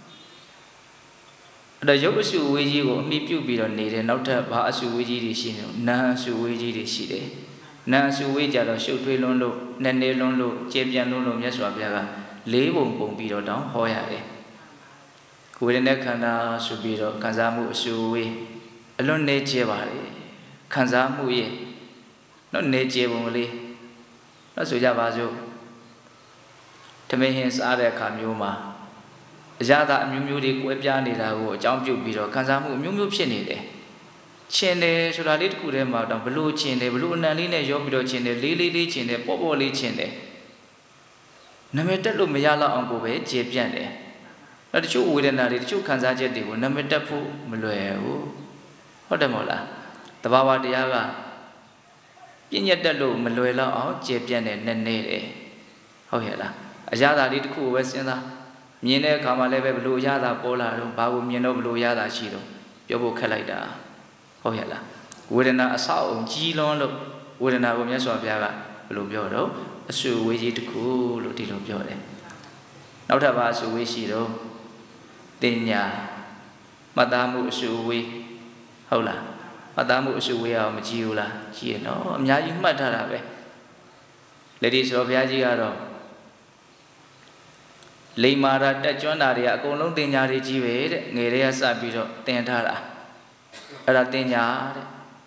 အဲ့တော့ရုပ်အစုဝေးကြီးကိုအမိပြုတ်ပြီးတော့နေတယ်နောက်ထပ်ဘာအစုဝေးကြီးတွေရှိနေလဲနာအစုဝေးကြီးတွေရှိတယ်နာအစုဝေးကြတော့ရှုပ်ထွေးလွန်းလို့နည်းနည်းလွန်းလို့ကျေပြန့်လွန်းလို့မြတ်စွာဘုရားကလေးပုံပုံပြီးတော့တောင်းဟောရတယ်ဝေဒနာခန္ဓာဆိုပြီးတော့ခံစားမှုအစုဝေးအလွန်နေကျပါလေခံစားမှုရဲ့နော်နေကျပုံကလေးနော်ဆိုကြပါစို့ထမင်းဟင်းစားတဲ့အခါမျိုးမှာအရာသာအမျိုးမျိုးတွေကွဲပြားနေတာကိုအကြောင်းပြုပြီးတော့ခံစားမှုအမျိုးမျိုးဖြစ်နေတယ်ချင်တယ်ဆိုတာလေးတစ်ခုတည်းမှာတော့ဘလို့ချင်တယ်ဘလို့အနံလေးနဲ့ရောပြီးတော့ချင်တယ်လေးလေးလေးချင်တယ်ပေါ့ပေါ့လေးချင်တယ်နာမည်တက်လို့မရတော့အောင်ကိုပဲကျေပြန့်တယ်နောက်တချို့ဝေဒနာတွေတချို့ခံစားချက်တွေကိုနာမည်တက်ဖို့မလွယ်ဘူးဟုတ်တယ်မဟုတ်လားတဘာဝတရားကပြည့်ညက်တက်လို့မလွယ်တော့အောင်ကျေပြန့်တယ်နည်းနည်းတယ်ဟုတ်ရဲ့လားအရာသာလေးတစ်ခုကိုပဲစဉ်းစားမြင်တဲ့အခါမှာလည်းပဲဘလို့အရာသာပေါ်လာတော့ဘာကိုမြင်တော့ဘလို့အရာသာရှိတော့ပြောဖို့ခက်လိုက်တာဟုတ်ရဲ့လားဝေဒနာအဆောက်အုံကြီးလွန်းလို့ဝေဒနာကိုမြတ်စွာဘုရားကဘလို့ပြောတော့အဆူဝေးကြီးတစ်ခုလို့ဒီလိုပြောတယ်နောက်ထပ်ပါအဆူဝေးရှိတော့တင်ညာမှတ်သားမှုအဆူဝေးဟုတ်လားမှတ်သားမှုအဆူဝေးအောင်မကြည့်ဘူးလားကြည့်ရနော်အများကြီးမှတ်ထားတာပဲလက်ဒီဆိုဘုရားကြီးကတော့လိမ္မာရာတက်ကျွမ်းတာတွေကအကုန်လုံးတင်ညာတွေကြီးပဲတဲ့ငယ်တွေကစပြီးတော့တင်ထားတာအဲ့ဒါတင်ညာတဲ့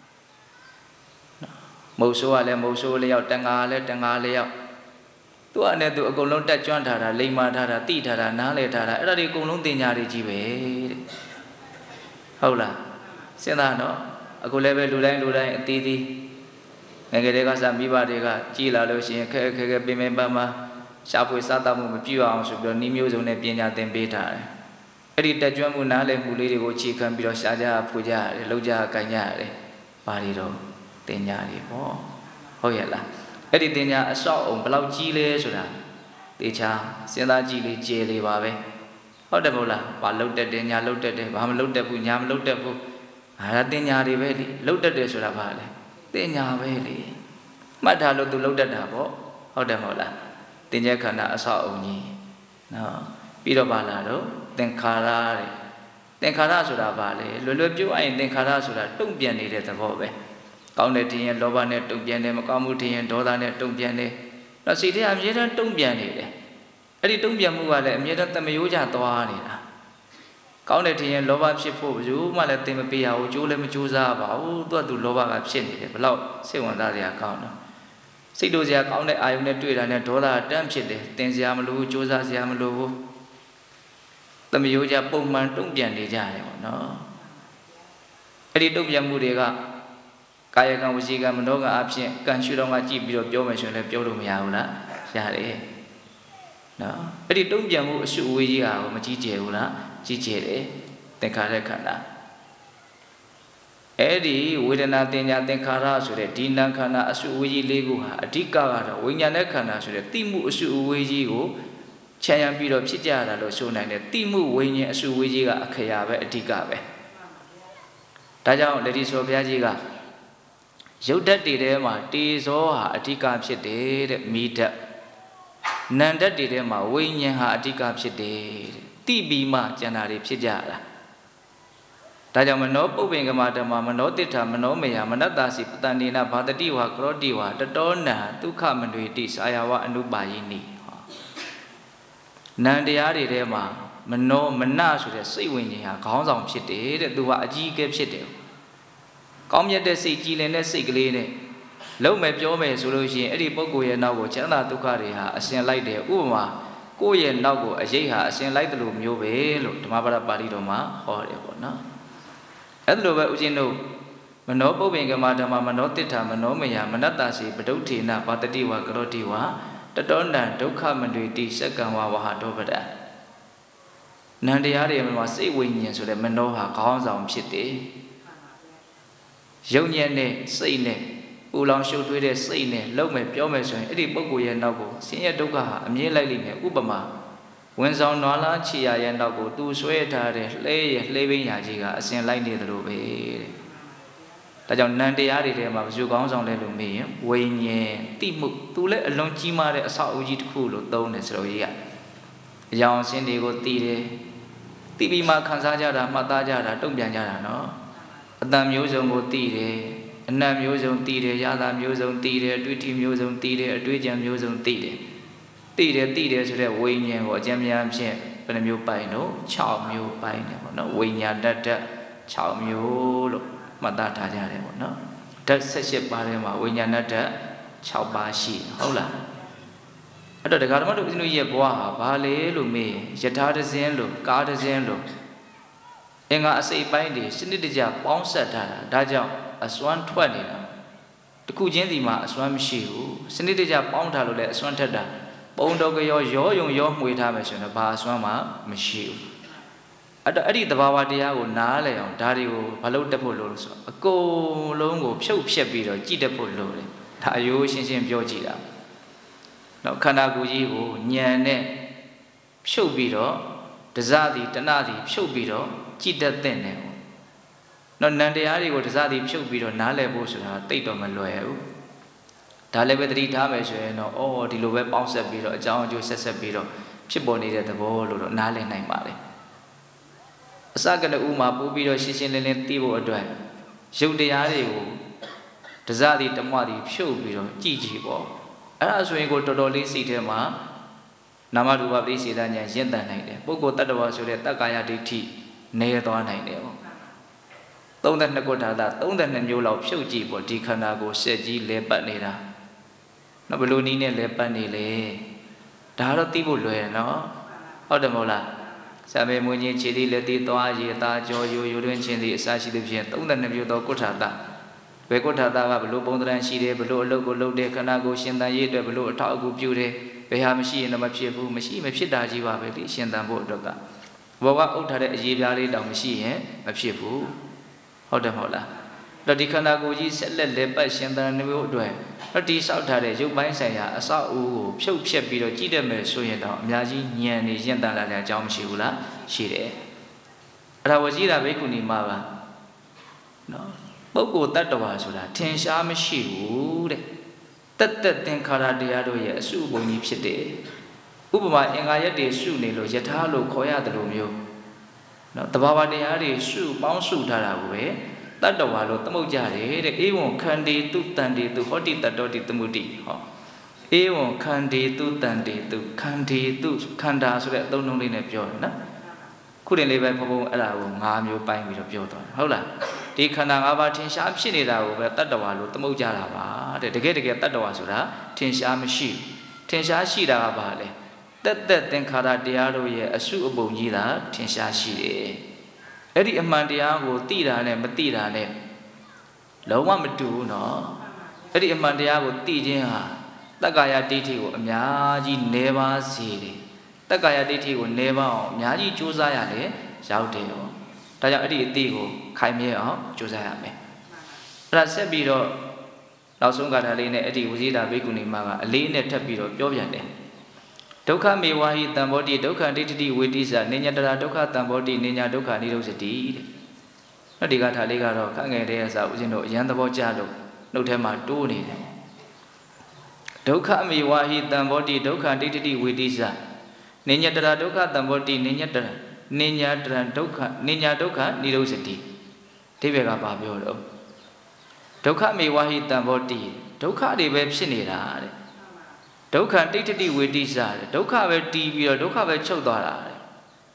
မုတ်ဆိုးကလည်းမုတ်ဆိုးလျောက်တန်ငါလည်းတန်ငါလျောက်သူကလည်းသူအကုန်လုံးတက်ကျွမ်းထားတာလိမ္မာထားတာတိထားတာနားလေထားတာအဲ့ဒါတွေအကုန်လုံးတင်ညာတွေကြီးပဲတဲ့ဟုတ်လားစဉ်းစားတော့အခုလည်းပဲလူတိုင်းလူတိုင်းအသီးသီးငယ်ငယ်တွေကစမိဘတွေကကြီးလာလို့ရှိရင်ခဲခဲခဲပင်ပင်ပန်းပန်းရှားဖွေစားတတ်မှုမပြည့်အောင်ဆိုပြီးတော့နှီးမျိုးစုံနဲ့ပညာသင်ပေးထားတယ်အဲ့ဒီတက်ကျွမ်းမှုနားလည်မှုလေးတွေကိုအခြေခံပြီးတော့ရှားကြဖွေကြရတယ်လှုပ်ကြကိုင်ကြရတယ်ဘာတွေတော့တင်ညာတွေပေါ့ဟုတ်ရဲ့လားအဲ့ဒီတင်ညာအဆောက်အုံဘယ်လောက်ကြီးလဲဆိုတာတေချာစဉ်းစားကြည့်လေးကျေလေးပါပဲဟုတ်တယ်မဟုတ်လားဘာလှုပ်တက်တယ်ညာလှုပ်တက်တယ်ဘာမလှုပ်တက်ဘူးညာမလှုပ်တက်ဘူးဟာတင်ညာတွေပဲလေလှုပ်တက်တယ်ဆိုတာဘာလဲတင်ညာပဲလေမှတ်ထားလို့သူလှုပ်တက်တာပေါ့ဟုတ်တယ်မဟုတ်လားတင်ညာခန္ဓာအဆောက်အုံကြီးနော်ပြီးတော့ပါလာတော့သင်္ခါရတဲ့သင်္ခါရဆိုတာဘာလဲလွယ်လွယ်ပြောရရင်သင်္ခါရဆိုတာတုံ့ပြန်နေတဲ့သဘောပဲကောင်းတဲ့ထင်ရင်လောဘနဲ့တုံ့ပြန်တယ်မကောင်းမှုထင်ရင်ဒေါသနဲ့တုံ့ပြန်တယ်နောက်စိတ်ထဲအမြဲတမ်းတုံ့ပြန်နေတယ်အဲ့ဒီတုံ့ပြန်မှုကလည်းအမြဲတမ်းတမယိုးကြသွားနေတာကောင်းတဲ့ထင်ရင်လောဘဖြစ်ဖို့ဘယ်သူမှလည်းသင်မပေးရဘူးကြိုးလည်းမကြိုးစားပါဘူးသူကသူလောဘကဖြစ်နေတယ်ဘလောက်စိတ်ဝင်စားစရာကောင်းတော့စိတ်တို့စရာကောင်းတဲ့အာယုန်နဲ့တွေ့တာနဲ့ဒေါသတန်းဖြစ်တယ်သင်စရာမလိုဘူးကြိုးစားစရာမလိုဘူးတမယိုးကြပုံမှန်တုံ့ပြန်နေကြတယ်ပေါ့နော်အဲ့ဒီတုံ့ပြန်မှုတွေကကာယကံဝစီကံမနောကံအဖြစ်ကံရှုတော်မှာကြည့်ပြီးတော့ပြောမယ်ဆိုရင်လည်းပြောလို့မရဘူးလားရတယ်နော်အဲ့ဒီတုံ့ပြန်မှုအရှုအဝေးကြီးဟာမကြီးကျယ်ဘူးလားကြီးကျယ်တယ်သင်္ခါရခန္ဓာအဲ့ဒီဝေဒနာတင်ညာသင်္ခါရဆိုတဲ့ဒီနာခန္ဓာအရှုအဝေးကြီးလေးခုဟာအဓိကကတော့ဝိညာဉ်နဲ့ခန္ဓာဆိုတဲ့တိမှုအရှုအဝေးကြီးကိုခြံရံပြီးတော့ဖြစ်ကြတာလို့ဆိုနိုင်တယ်တိမှုဝိညာဉ်အရှုအဝေးကြီးကအခရာပဲအဓိကပဲဒါကြောင့်လက်ဒီဆိုဘုရားကြီးကရုပ်ဓာတ်တွေထဲမှာတေဇောဟာအဓိကဖြစ်တယ်တဲ့မိဓာတ်နံဓာတ်တွေထဲမှာဝိညာဉ်ဟာအဓိကဖြစ်တယ်တဲ့တိပီမကျန်တာတွေဖြစ်ကြတာဒါကြောင့်မနောပုပ္ပင်္ဂမဓမ္မမနောတိဋ္ဌမနောမယမနတ္တစီပတန္တိနာဘာတတိဝါကရောတိဝါတတောနံဒုက္ခမနွေတိဆာယဝအနုပါယိနိနံတရားတွေထဲမှာမနောမနဆိုတဲ့စိတ်ဝိညာဉ်ဟာခေါင်းဆောင်ဖြစ်တယ်တဲ့သူကအကြီးအကဲဖြစ်တယ်ကောင်းမြတ်တဲ့စိတ်ကြည်လင်တဲ့စိတ်ကလေးနဲ့လုံးမယ်ပြောမယ်ဆိုလို့ရှိရင်အဲ့ဒီပုဂ္ဂိုလ်ရဲ့နောက်ကိုချမ်းသာဒုက္ခတွေဟာအရှင်လိုက်တယ်ဥပမာကိုယ့်ရဲ့နောက်ကိုအရေးဟာအရှင်လိုက်တယ်လို့မျိုးပဲလို့ဓမ္မပဒပါဠိတော်မှာဟောတယ်ပေါ့နော်အဲ့ဒါလိုပဲဦးဇင်းတို့မနောပုပ္ပင်္ဂမဓမ္မမနောတိဋ္ဌမနောမယမနတ္တစီပတုဋ္ဌေနဘာတတိဝကရောတိဝတတောနံဒုက္ခမနွေတိစက္ကံဝဝဟတောပဒံနံတရားတွေမှာစိတ်ဝိညာဉ်ဆိုတဲ့မနောဟာခေါင်းဆောင်ဖြစ်တယ်ရုပ်ဉာဏ်နဲ့စိတ်နဲ့ပူလောင်ရှုပ်ထွေးတဲ့စိတ်နဲ့လုံးမယ်ပြောမယ်ဆိုရင်အဲ့ဒီပုဂ္ဂိုလ်ရဲ့နောက်ကိုဆင်းရဲဒုက္ခဟာအမြင်လိုက်လိမ့်မယ်ဥပမာဝင်ဆောင်နွားလားခြေရရဲ့နောက်ကိုသူဆွဲထားတဲ့လှဲရဲ့လှဲပင်းရာကြီးကအစဉ်လိုက်နေသလိုပဲတဲ့ဒါကြောင့်နံတရားတွေထဲမှာဘယ်သူကောင်းဆောင်လဲလို့မေးရင်ဝိညာဉ်တိမှုသူလည်းအလွန်ကြီးမားတဲ့အဆောက်အဦကြီးတစ်ခုလို့သုံးတယ်ဆိုတော့ကြီးကအယောင်အစင်းတွေကိုတည်တယ်တည်ပြီးမှခံစားကြတာမှတ်သားကြတာတုံ့ပြန်ကြတာနော်အတန်မျိုးစုံကိုတည်တယ်အနတ်မျိုးစုံတည်တယ်ရတာမျိုးစုံတည်တယ်အတွေ့အထိမျိုးစုံတည်တယ်အတွေ့အကြံမျိုးစုံတည်တယ်တည်တယ်တည်တယ်ဆိုတဲ့ဝိညာဉ်ကိုအကျဉ်းများဖြင့်ဘယ်နှမျိုးပိုင်တော့၆မျိုးပိုင်တယ်ပေါ့နော်ဝိညာဏတ္တ၆မျိုးလို့မှတ်သားထားကြတယ်ပေါ့နော်ဓာတ်၁၈ပါးထဲမှာဝိညာဏတ္တ၆ပါးရှိဟုတ်လားအဲ့တော့ဒကာဓမ္မတို့ဦးဇင်းတို့ရဲ့ဘဝဟာဘာလဲလို့မေးယထာတဇင်းလို့ကားတဇင်းလို့အင်္ဂါအစိတ်ပိုင်းတွေစနစ်တကျပေါင်းဆက်ထားတာဒါကြောင့်အစွမ်းထွက်နေတာတခုချင်းစီမှာအစွမ်းမရှိဘူးစနစ်တကျပေါင်းထားလို့လည်းအစွမ်းထက်တာပုံတော်ကြောရောယုံရောမှွေထားမယ်ဆိုရင်ဘာအစွမ်းမှမရှိဘူးအဲ့တော့အဲ့ဒီသဘာဝတရားကိုနားလည်အောင်ဒါတွေကိုဘာလို့တက်ဖို့လို့လဲဆိုတော့အကုန်လုံးကိုဖြုတ်ဖြက်ပြီးတော့ကြည့်တတ်ဖို့လို့တယ်ဒါအယိုးရှင်းရှင်းပြောကြည့်တာနော်ခန္ဓာကိုယ်ကြီးကိုဉာဏ်နဲ့ဖြုတ်ပြီးတော့တစသည်တဏှသည်ဖြုတ်ပြီးတော့ကြည့်တတ်တဲ့နဲ့နော်နန္တရားတွေကိုတစသည်ဖြုတ်ပြီးတော့နားလည်ဖို့ဆိုတာတိတ်တော့မလွယ်ဘူးဒါလည်းပဲသတိထားမယ်ဆိုရင်တော့အော်ဒီလိုပဲပေါင်းဆက်ပြီးတော့အကြောင်းအကျိုးဆက်ဆက်ပြီးတော့ဖြစ်ပေါ်နေတဲ့သဘောလို့တော့နားလည်နိုင်ပါတယ်အစကတည်းကဥမာပို့ပြီးတော့ရှင်းရှင်းလင်းလင်းသိဖို့အတွက်ရုပ်တရားတွေကိုတစသည်တမွသည်ဖြုတ်ပြီးတော့ကြည့်ကြည့်ပေါ့အဲ့ဒါဆိုရင်ကိုတော်တော်လေးစိတ်ထဲမှာနာမရူပပရိစ္ဆေဒဉာဏ်ရင့်တန်နိုင်တယ်ပုဂ္ဂိုလ်တ attva ဆိုတဲ့တက္ကာယဒိဋ္ဌိနေသွားနိုင်တယ်ပေါ့သုံး十二ခုထာတာသုံး十二မျိုးလောက်ဖြုတ်ကြည့်ပေါ့ဒီခန္ဓာကိုစက်ကြီးလဲပတ်နေတာနော်ဘလို့နီးနဲ့လဲပတ်နေလေဒါတော့သိဖို့လွယ်နော်ဟုတ်တယ်မဟုတ်လားဆံမေမွေးချင်းခြေသည်လက်သည်သွားရည်သားကြောရိုးရိုးတွင်ချင်းသည်အစရှိသဖြင့်သုံး十二မျိုးသောကုဋ္ဌာတဘယ်ကုဋ္ဌာတကဘလို့ပုံသဏ္ဍာန်ရှိတယ်ဘလို့အလုပ်ကိုလုပ်တယ်ခန္ဓာကိုရှင်သန်ရေးအတွက်ဘလို့အထောက်အကူပြုတယ်ဘယ်ဟာမရှိရင်တော့မဖြစ်ဘူးမရှိမဖြစ်တာကြီးပါပဲဒီရှင်သန်ဖို့အတွက်ကဘောကအုပ်ထားတဲ့အရေးပြားလေးတောင်မရှိရင်မဖြစ်ဘူးဟုတ်တယ်မဟုတ်လားတော့ဒီခန္ဓာကိုယ်ကြီးဆက်လက်လက်ပတ်ရှင်သန်နေဖို့အတွက်တော့ဒီစောက်ထားတဲ့ရုပ်ပိုင်းဆိုင်ရာအဆောက်အဦကိုဖြုတ်ဖြက်ပြီးတော့ကြည့်တတ်မယ်ဆိုရင်တော့အများကြီးဉာဏ်နဲ့ရင့်တန်လာတဲ့အကြောင်းမရှိဘူးလားရှိတယ်အဲ့ဒါဝစီတာဘိက္ခုနီမှာပါနော်ပုဂ္ဂိုလ်တ attva ဆိုတာထင်ရှားမရှိဘူးတဲ့တက်တက်သင်္ခါရတရားတို့ရဲ့အစုပုံကြီးဖြစ်တယ်ဥပမာအင်္ဂါရက်တွေစုနေလို့ယထာလို့ခေါ်ရတယ်လို့မျိုးနော်တဘာဝတရားတွေစုပေါင်းစုထားတာကိုပဲတ attva လို့သမုတ်ကြတယ်တဲ့ဧဝံခန္တီတုတန်တီတုဟောတိတတ္တောတိသမှုတိဟောဧဝံခန္တီတုတန်တီတုခန္တီတုခန္ဓာဆိုတဲ့အသုံးလုံးလေးနဲ့ပြောတယ်နော်ခုတင်လေးပဲဘုံဘုံအဲ့ဒါကို၅မျိုးပိုင်းပြီးတော့ပြောသွားတယ်ဟုတ်လားဒီခန္ဓာ၅ပါးထင်ရှားဖြစ်နေတာကိုပဲတ attva လို့သမုတ်ကြတာပါတဲ့တကယ်တကယ်တ attva ဆိုတာထင်ရှားမရှိထင်ရှားရှိတာကဘာလဲတက်တက်သင်္ခါရတရားတို့ရဲ့အစုအပုံကြီးတာထင်ရှားရှိတယ်အဲ့ဒီအမှန်တရားကိုသိတာနဲ့မသိတာနဲ့လုံးဝမတူဘူးနော်အဲ့ဒီအမှန်တရားကိုသိခြင်းဟာတက္ကာယဒိဋ္ဌိကိုအများကြီးနေပါစေတယ်တက္ကာယဒိဋ္ဌိကိုနေပါအောင်အများကြီးကြိုးစားရတယ်ရောက်တယ်ပေါ့ဒါကြောင့်အဲ့ဒီအသိကိုခိုင်မြဲအောင်ကြိုးစားရမယ်အဲ့ဒါဆက်ပြီးတော့နောက်ဆုံးကထာလေးနဲ့အဲ့ဒီဝစီတာဘိက္ခုနီမကအလေးနဲ့ထပ်ပြီးတော့ပြောပြန်တယ်ဒုက္ခမေဝါဟိတံဘောတိဒုက္ခဒိဋ္ဌိဝေတိစနိညာတရာဒုက္ခတံဘောတိနိညာဒုက္ခနိရောဓတိတဲ့နော်ဒီကထာလေးကတော့ခန့်ငယ်တဲ့အစဦးဇင်းတို့အရန်သဘောကျလို့နှုတ်ထဲမှာတိုးနေတယ်ဒုက္ခမေဝါဟိတံဘောတိဒုက္ခဒိဋ္ဌိဝေတိစနိညာတရာဒုက္ခတံဘောတိနိညာတရာနိညာတရာဒုက္ခနိညာဒုက္ခနိရောဓတိဒီဘက်ကဘာပြောတော့ဒုက္ခမေဝါဟိတံဘောတိဒုက္ခတွေပဲဖြစ်နေတာတဲ့ဒုက္ခဒိဋ္ဌိဝေတိစတဲ့ဒုက္ခပဲတီးပြီးတော့ဒုက္ခပဲချုပ်သွားတာတဲ့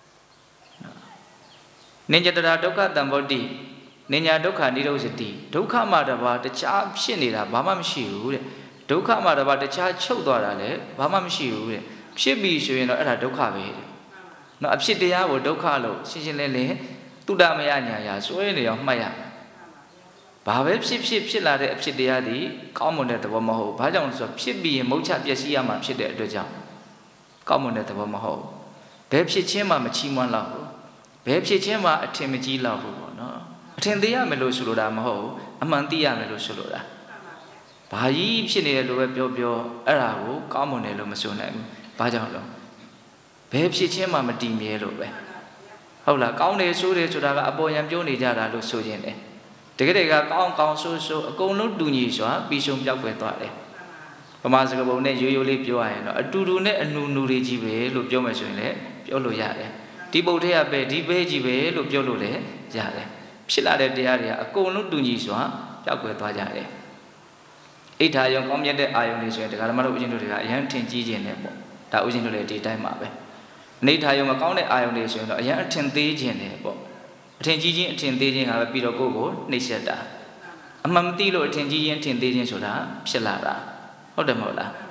နိညာတရာဒုက္ခတံဘောတိနိညာဒုက္ခနိရောဓတိဒုက္ခမှတပါတခြားဖြစ်နေတာဘာမှမရှိဘူးတဲ့ဒုက္ခမှတပါတခြားချုပ်သွားတာလည်းဘာမှမရှိဘူးတဲ့ဖြစ်ပြီဆိုရင်တော့အဲ့ဒါဒုက္ခပဲတဲ့နော်အဖြစ်တရားကိုဒုက္ခလို့ရှင်းရှင်းလင်းလင်းတုဒ္ဓမယညာရာစွဲနေအောင်မှတ်ရဘာပဲဖြစ်ဖြစ်ဖြစ်လာတဲ့အဖြစ်တရားဒီကောင်းမွန်တဲ့သဘောမဟုတ်ဘူး။ဘာကြောင့်လဲဆိုတော့ဖြစ်ပြီးရင်မုတ်ချပျက်စီးရမှာဖြစ်တဲ့အတွက်ကြောင့်ကောင်းမွန်တဲ့သဘောမဟုတ်ဘူး။ဘယ်ဖြစ်ချင်းမှမချီးမွမ်းလောက်ဘူး။ဘယ်ဖြစ်ချင်းမှအထင်မကြီးလောက်ဘူးပေါ့နော်။အထင်သေးရမယ်လို့ဆိုလိုတာမဟုတ်ဘူး။အမှန်သိရမယ်လို့ဆိုလိုတာ။ဘာကြီးဖြစ်နေတယ်လို့ပဲပြောပြောအဲ့ဒါကိုကောင်းမွန်တယ်လို့မဆိုနိုင်ဘူး။ဘာကြောင့်လဲ။ဘယ်ဖြစ်ချင်းမှမတည်မြဲလို့ပဲ။ဟုတ်လား။ကောင်းတယ်ဆိုတယ်ဆိုတာကအပေါ်ယံပြောနေကြတာလို့ဆိုခြင်းတယ်။တကယ်တကယ်ကောင်းကောင်းဆိုးဆိုးအကုန်လုံးတူညီစွာပြီးဆုံးပြောက်ွယ်သွားတယ်။ဗမာစကားပုံနဲ့ရိုးရိုးလေးပြောရရင်တော့အတူတူနဲ့အနူနူတွေကြီးပဲလို့ပြောမှဆိုရင်လည်းပြောလို့ရတယ်။ဒီပုတ်ထဲကပဲဒီပဲကြီးပဲလို့ပြောလို့လည်းရတယ်။ဖြစ်လာတဲ့တရားတွေကအကုန်လုံးတူညီစွာပြောက်ွယ်သွားကြတယ်။အိဋ္ဌာယုံကောင်းမြတ်တဲ့အာယုံတွေဆိုရင်တရားဓမ္မတို့ဥရှင်တို့တွေကအရန်ထင်ကြီးခြင်းနဲ့ပေါ့။ဒါဥရှင်တို့လည်းဒီတိုင်းပါပဲ။အိဋ္ဌာယုံမကောင်းတဲ့အာယုံတွေဆိုရင်တော့အရန်အထင်သေးခြင်းနဲ့ပေါ့အထင်ကြီးခြင်းအထင်သေးခြင်းဟာပဲပြီးတော့ကိုယ့်ကိုနှိပ်စက်တာအမှန်မသိလို့အထင်ကြီးခြင်းအထင်သေးခြင်းဆိုတာဖြစ်လာတာဟုတ်တယ်မဟုတ်လား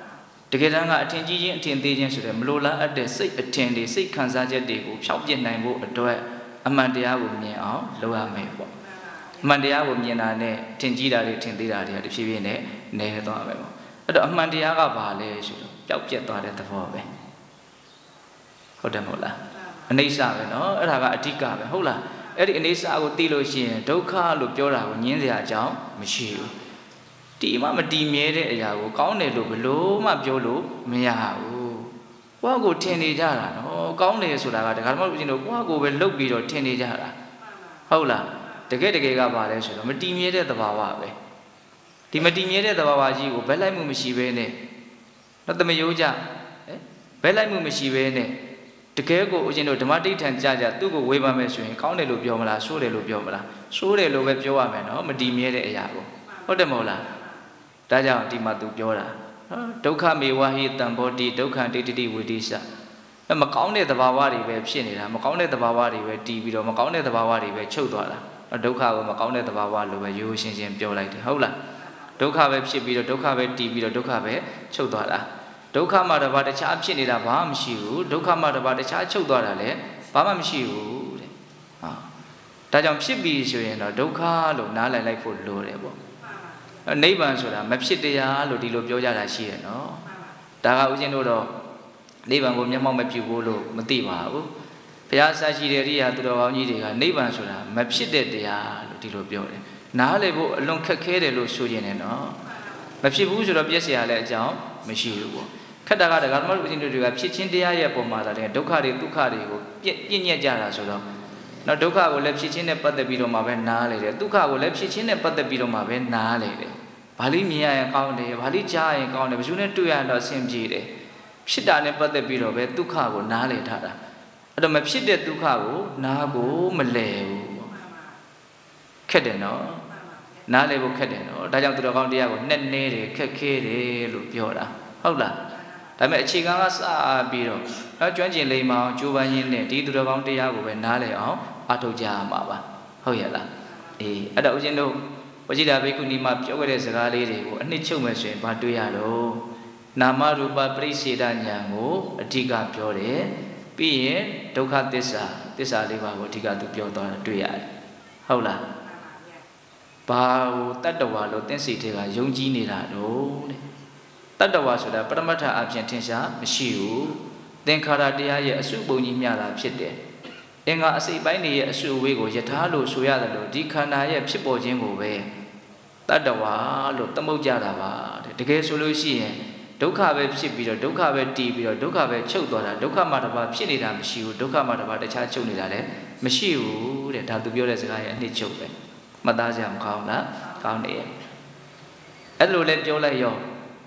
တကယ်တမ်းကအထင်ကြီးချင်းအထင်သေးချင်းဆိုတဲ့မလိုလားအပ်တဲ့စိတ်အထင်တွေစိတ်ခံစားချက်တွေကိုဖြောက်ပြစ်နိုင်ဖို့အတွက်အမှန်တရားကိုမြင်အောင်လုပ်ရမယ်ပေါ့အမှန်တရားကိုမြင်တာနဲ့ထင်ကြီးတာတွေထင်သေးတာတွေကတဖြည်းဖြည်းနဲ့နေသွားမယ်ပေါ့အဲ့တော့အမှန်တရားကဘာလဲဆိုတော့ပျောက်ပြက်သွားတဲ့သဘောပဲဟုတ်တယ်မဟုတ်လားအနိစ္စပဲเนาะအဲ့ဒါကအဓိကပဲဟုတ်လားအဲ့ဒီအနိစ္စကိုသိလို့ရှိရင်ဒုက္ခလို့ပြောတာကိုညင်းစရာအကြောင်းမရှိဘူးတီမှမတီမြဲတဲ့အရာကိုကောင်းတယ်လို့ဘလို့မှပြောလို့မရဘူးကိုယ့်ကိုထင်နေကြတာနော်ကောင်းတယ်ဆိုတာကတခါမှမဟုတ်ဘူးကိုယ့်ကိုပဲလှုပ်ပြီးတော့ထင်နေကြတာဟုတ်လားတကယ်တကယ်ကပါလဲဆိုတော့မတီမြဲတဲ့သဘာဝပဲဒီမတီမြဲတဲ့သဘာဝကြီးကိုဘယ်လိုက်မှုမရှိဘဲနဲ့တော့တမယိုးကြဘယ်လိုက်မှုမရှိဘဲနဲ့တကယ်ကိုဦးဇင်းတို့ဓမ္မတိဋ္ဌံကြကြသူ့ကိုဝေဖန်မယ်ဆိုရင်ကောင်းတယ်လို့ပြောမလားဆိုးတယ်လို့ပြောမလားဆိုးတယ်လို့ပဲပြောရမယ်နော်မတီမြဲတဲ့အရာကိုဟုတ်တယ်မဟုတ်လားဒါကြောင့်ဒီမှာသူပြောတာဒုက္ခမေဝဟိတံဘောတိဒုက္ခတိတ္တိဝိတိစမကောင်းတဲ့သဘာဝတွေပဲဖြစ်နေတာမကောင်းတဲ့သဘာဝတွေပဲတီးပြီးတော့မကောင်းတဲ့သဘာဝတွေပဲချုပ်သွားတာဒုက္ခကိုမကောင်းတဲ့သဘာဝလို့ပဲရိုးရှင်းရှင်းပြောလိုက်တယ်ဟုတ်လားဒုက္ခပဲဖြစ်ပြီးတော့ဒုက္ခပဲတီးပြီးတော့ဒုက္ခပဲချုပ်သွားတာဒုက္ခမှတပါးတခြားဖြစ်နေတာဘာမှမရှိဘူးဒုက္ခမှတပါးတခြားချုပ်သွားတာလည်းဘာမှမရှိဘူးတဲ့ဟာဒါကြောင့်ဖြစ်ပြီးဆိုရင်တော့ဒုက္ခလို့နားလည်လိုက်ဖို့လိုတယ်ပေါ့နိဗ္ဗာန်ဆိုတာမဖြစ်တရားလို့ဒီလိုပြောကြတာရှိရနော်ဒါကဦးဇင်းတို့တော့နိဗ္ဗာန်ကိုမျက်မှောက်မပြုဘူးလို့မသိပါဘူးဘုရားဆရာရှိတဲ့ရိယာသူတော်ကောင်းကြီးတွေကနိဗ္ဗာန်ဆိုတာမဖြစ်တဲ့တရားလို့ဒီလိုပြောတယ်နားလည်ဖို့အလွန်ခက်ခဲတယ်လို့ဆိုရင်လည်းနော်မဖြစ်ဘူးဆိုတော့ပြည့်စရာလည်းအကြောင်းမရှိဘူးပေါ့ခက်တာကတကယ်မှမဟုတ်ဘူးတွေကဖြစ်ချင်းတရားရဲ့ပုံမှာလည်းဒုက္ခတွေဒုက္ခတွေကိုပြည့်ပြည့်ညက်ကြတာဆိုတော့နော်ဒုက္ခကိုလည်းဖြစ်ချင်းနဲ့ပတ်သက်ပြီးတော့မှပဲနားလေတယ်ဒုက္ခကိုလည်းဖြစ်ချင်းနဲ့ပတ်သက်ပြီးတော့မှပဲနားလေတယ်ဘာလို့မြင်ရရင်ကောင်းတယ်ဘာလို့ကြားရင်ကောင်းတယ်ဘယ်သူနဲ့တွေ့ရတော့အဆင်ပြေတယ်ဖြစ်တာနဲ့ပတ်သက်ပြီးတော့ပဲဒုက္ခကိုနားလေထားတာအဲ့တော့မဖြစ်တဲ့ဒုက္ခကိုနားကိုမလဲဘူးခက်တယ်နော်နားလေဖို့ခက်တယ်နော်ဒါကြောင့်သူတော်ကောင်းတရားကိုနဲ့နေတယ်ခက်ခဲတယ်လို့ပြောတာဟုတ်လားဒါပေမဲ့အခြေခံကစပြီးတော့နော်ကျွမ်းကျင်လိမ္မာအောင်ကြိုးပမ်းရင်းနဲ့ဒီသူတော်ကောင်းတရားကိုပဲနားလည်အောင်အားထုတ်ကြရမှာပါဟုတ်ရဲ့လားအေးအဲ့တော့ဦးဇင်းတို့ဝจิตာဘိက္ခုနီမှာပြောခဲ့တဲ့စကားလေးတွေကိုအနှစ်ချုပ်မယ်ဆိုရင်ဘာတွေ့ရတော့နာမရူပပရိစ္ဆေဒဉာဏ်ကိုအဓိကပြောတယ်ပြီးရင်ဒုက္ခသစ္စာသစ္စာလေးပါးကိုအဓိကသူပြောသွားတာတွေ့ရတယ်ဟုတ်လားဘာကိုတတ္တဝါလို့သင်္စီတေကယုံကြည်နေတာတော့တဲ့တတ္တဝါဆိုတာပရမတ္ထအပြင်ထင်ရှားမရှိဘူးသင်္ခါရတရားရဲ့အစုပုံကြီးမျှတာဖြစ်တယ်အင်္ဂါအစိတ်ပိုင်းတွေရဲ့အစုအဝေးကိုယထာလို့ဆိုရတယ်လို့ဒီခန္ဓာရဲ့ဖြစ်ပေါ်ခြင်းကိုပဲတတ္တဝါလို့သမုတ်ကြတာပါတဲ့တကယ်ဆိုလို့ရှိရင်ဒုက္ခပဲဖြစ်ပြီးတော့ဒုက္ခပဲတည်ပြီးတော့ဒုက္ခပဲချုပ်သွားတာဒုက္ခမှတစ်ပါးဖြစ်နေတာမရှိဘူးဒုက္ခမှတစ်ပါးတခြားချုပ်နေတာလည်းမရှိဘူးတဲ့ဒါသူပြောတဲ့စကားရဲ့အနှစ်ချုပ်ပဲမှတ်သားကြမကောင်းလားကောင်းတယ်အဲ့လိုလဲပြောလိုက်ရော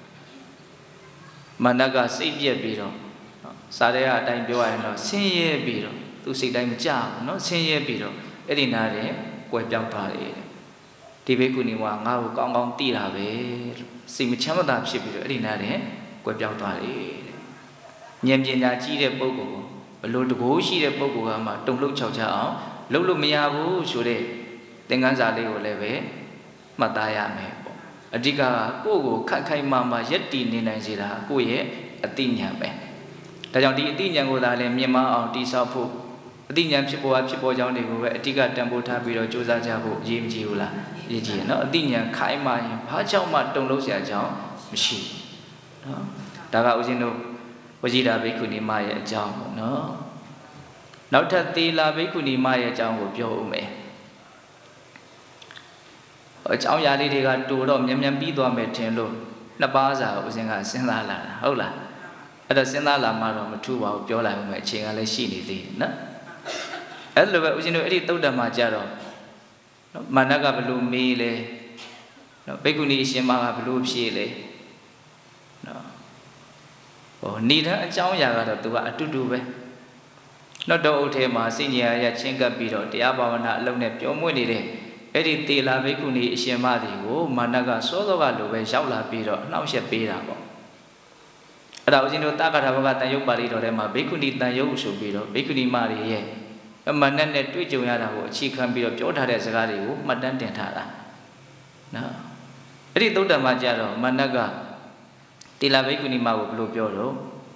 မနကစိတ်ပြက်ပြီးတော့စားတဲ့အတိုင်းပြောရရင်တော့ဆင်းရဲပြီးတော့သူစိတ်တိုင်းမကြဘူးเนาะဆင်းရဲပြီးတော့အဲ့ဒီနားတဲ့ကွယ်ပြောင်းသွားတယ်ဒီဘိက္ခုနီကငါ့ကိုကောင်းကောင်းသိတာပဲစိတ်မချမ်းသာဖြစ်ပြီးတော့အဲ့ဒီနားတဲ့ကွယ်ပြောင်းသွားတယ်ဉာဏ်ပညာကြီးတဲ့ပုဂ္ဂိုလ်ကိုဘလို့တကိုးရှိတဲ့ပုဂ္ဂိုလ်ကမှတုံ့လှုပ်ချောက်ချအောင်လှုပ်လို့မရဘူးဆိုတဲ့သင်္ကန်းစာလေးကိုလည်းပဲမှတ်သားရမယ်ပေါ့အဓိကကကိုယ့်ကိုခက်ခိုင်မာမာရက်တည်နေနိုင်စေတာကိုယ့်ရဲ့အသိဉာဏ်ပဲဒါကြောင့်ဒီအသိဉာဏ်ကိုသာလည်းမြင်မအောင်တိဆောက်ဖို့အသိဉာဏ်ဖြစ်ပေါ်ဖြစ်ပေါ်ကြောင်းတွေကိုပဲအဓိကတန်ဖိုးထားပြီးတော့ကြိုးစားကြဖို့အရေးမကြီးဘူးလားအရေးကြီးရနော်အသိဉာဏ်ခိုင်မာရင်ဘာကြောင့်မှတုံ့လို့ဆရာကြောင့်မရှိနော်ဒါကဦးဇင်းတို့ဝจิตာဘိက္ခုနီမရဲ့အကြောင်းပေါ့နော်နောက်ထပ်သီလဘိက္ခုနီမရဲ့အကြောင်းကိုပြောဦးမယ်အကြောင်းအရာလေးတွေကတူတော့မြန်မြန်ပြီးသွားမယ်ထင်လို့နှစ်ပါးစာဦးဇင်းကစဉ်းစားလာတာဟုတ်လားအဲ့တော့စဉ်းစားလာမှတော့မထူပါဘူးပြောလိုက်ဦးမယ်အချိန်ကလည်းရှိနေသေးတယ်နော်အဲ့လိုပဲဦးဇင်းတို့အဲ့ဒီသုတ်တံမှာကြတော့နော်မာနကဘလို့မေးလဲနော်ဘိက္ခုနီအရှင်မကဘလို့ဖြေလဲနော်ဟောဏိဒံအကြောင်းအရာကတော့သူကအတူတူပဲနော်တောအုပ်ထဲမှာစိညာရချင်းကပ်ပြီးတော့တရားဘာဝနာအလုံးနဲ့ပြောမွေ့နေတဲ့အဲ့ဒီတေလာဘိက္ခုနီအရှင်မတွေကိုမာနကစောစောကလိုပဲရောက်လာပြီးတော့အနှောက်အယှက်ပေးတာပေါ့အဲ့ဒါဦးဇင်းတို့တက္ကထာဘကတန်ယုတ်ပါဠိတော်ထဲမှာဘိက္ခုနီတန်ယုတ်ဆိုပြီးတော့ဘိက္ခုနီမတွေရဲ့အမှန်နဲ့နဲ့တွေ့ကြုံရတာကိုအခြေခံပြီးတော့ပြောထားတဲ့စကားတွေကိုမှတ်တမ်းတင်ထားတာနော်အဲ့ဒီသုတ္တမှာကြတော့မာနကတီလာဘိက္ခုနီမကိုဘယ်လိုပြောတော့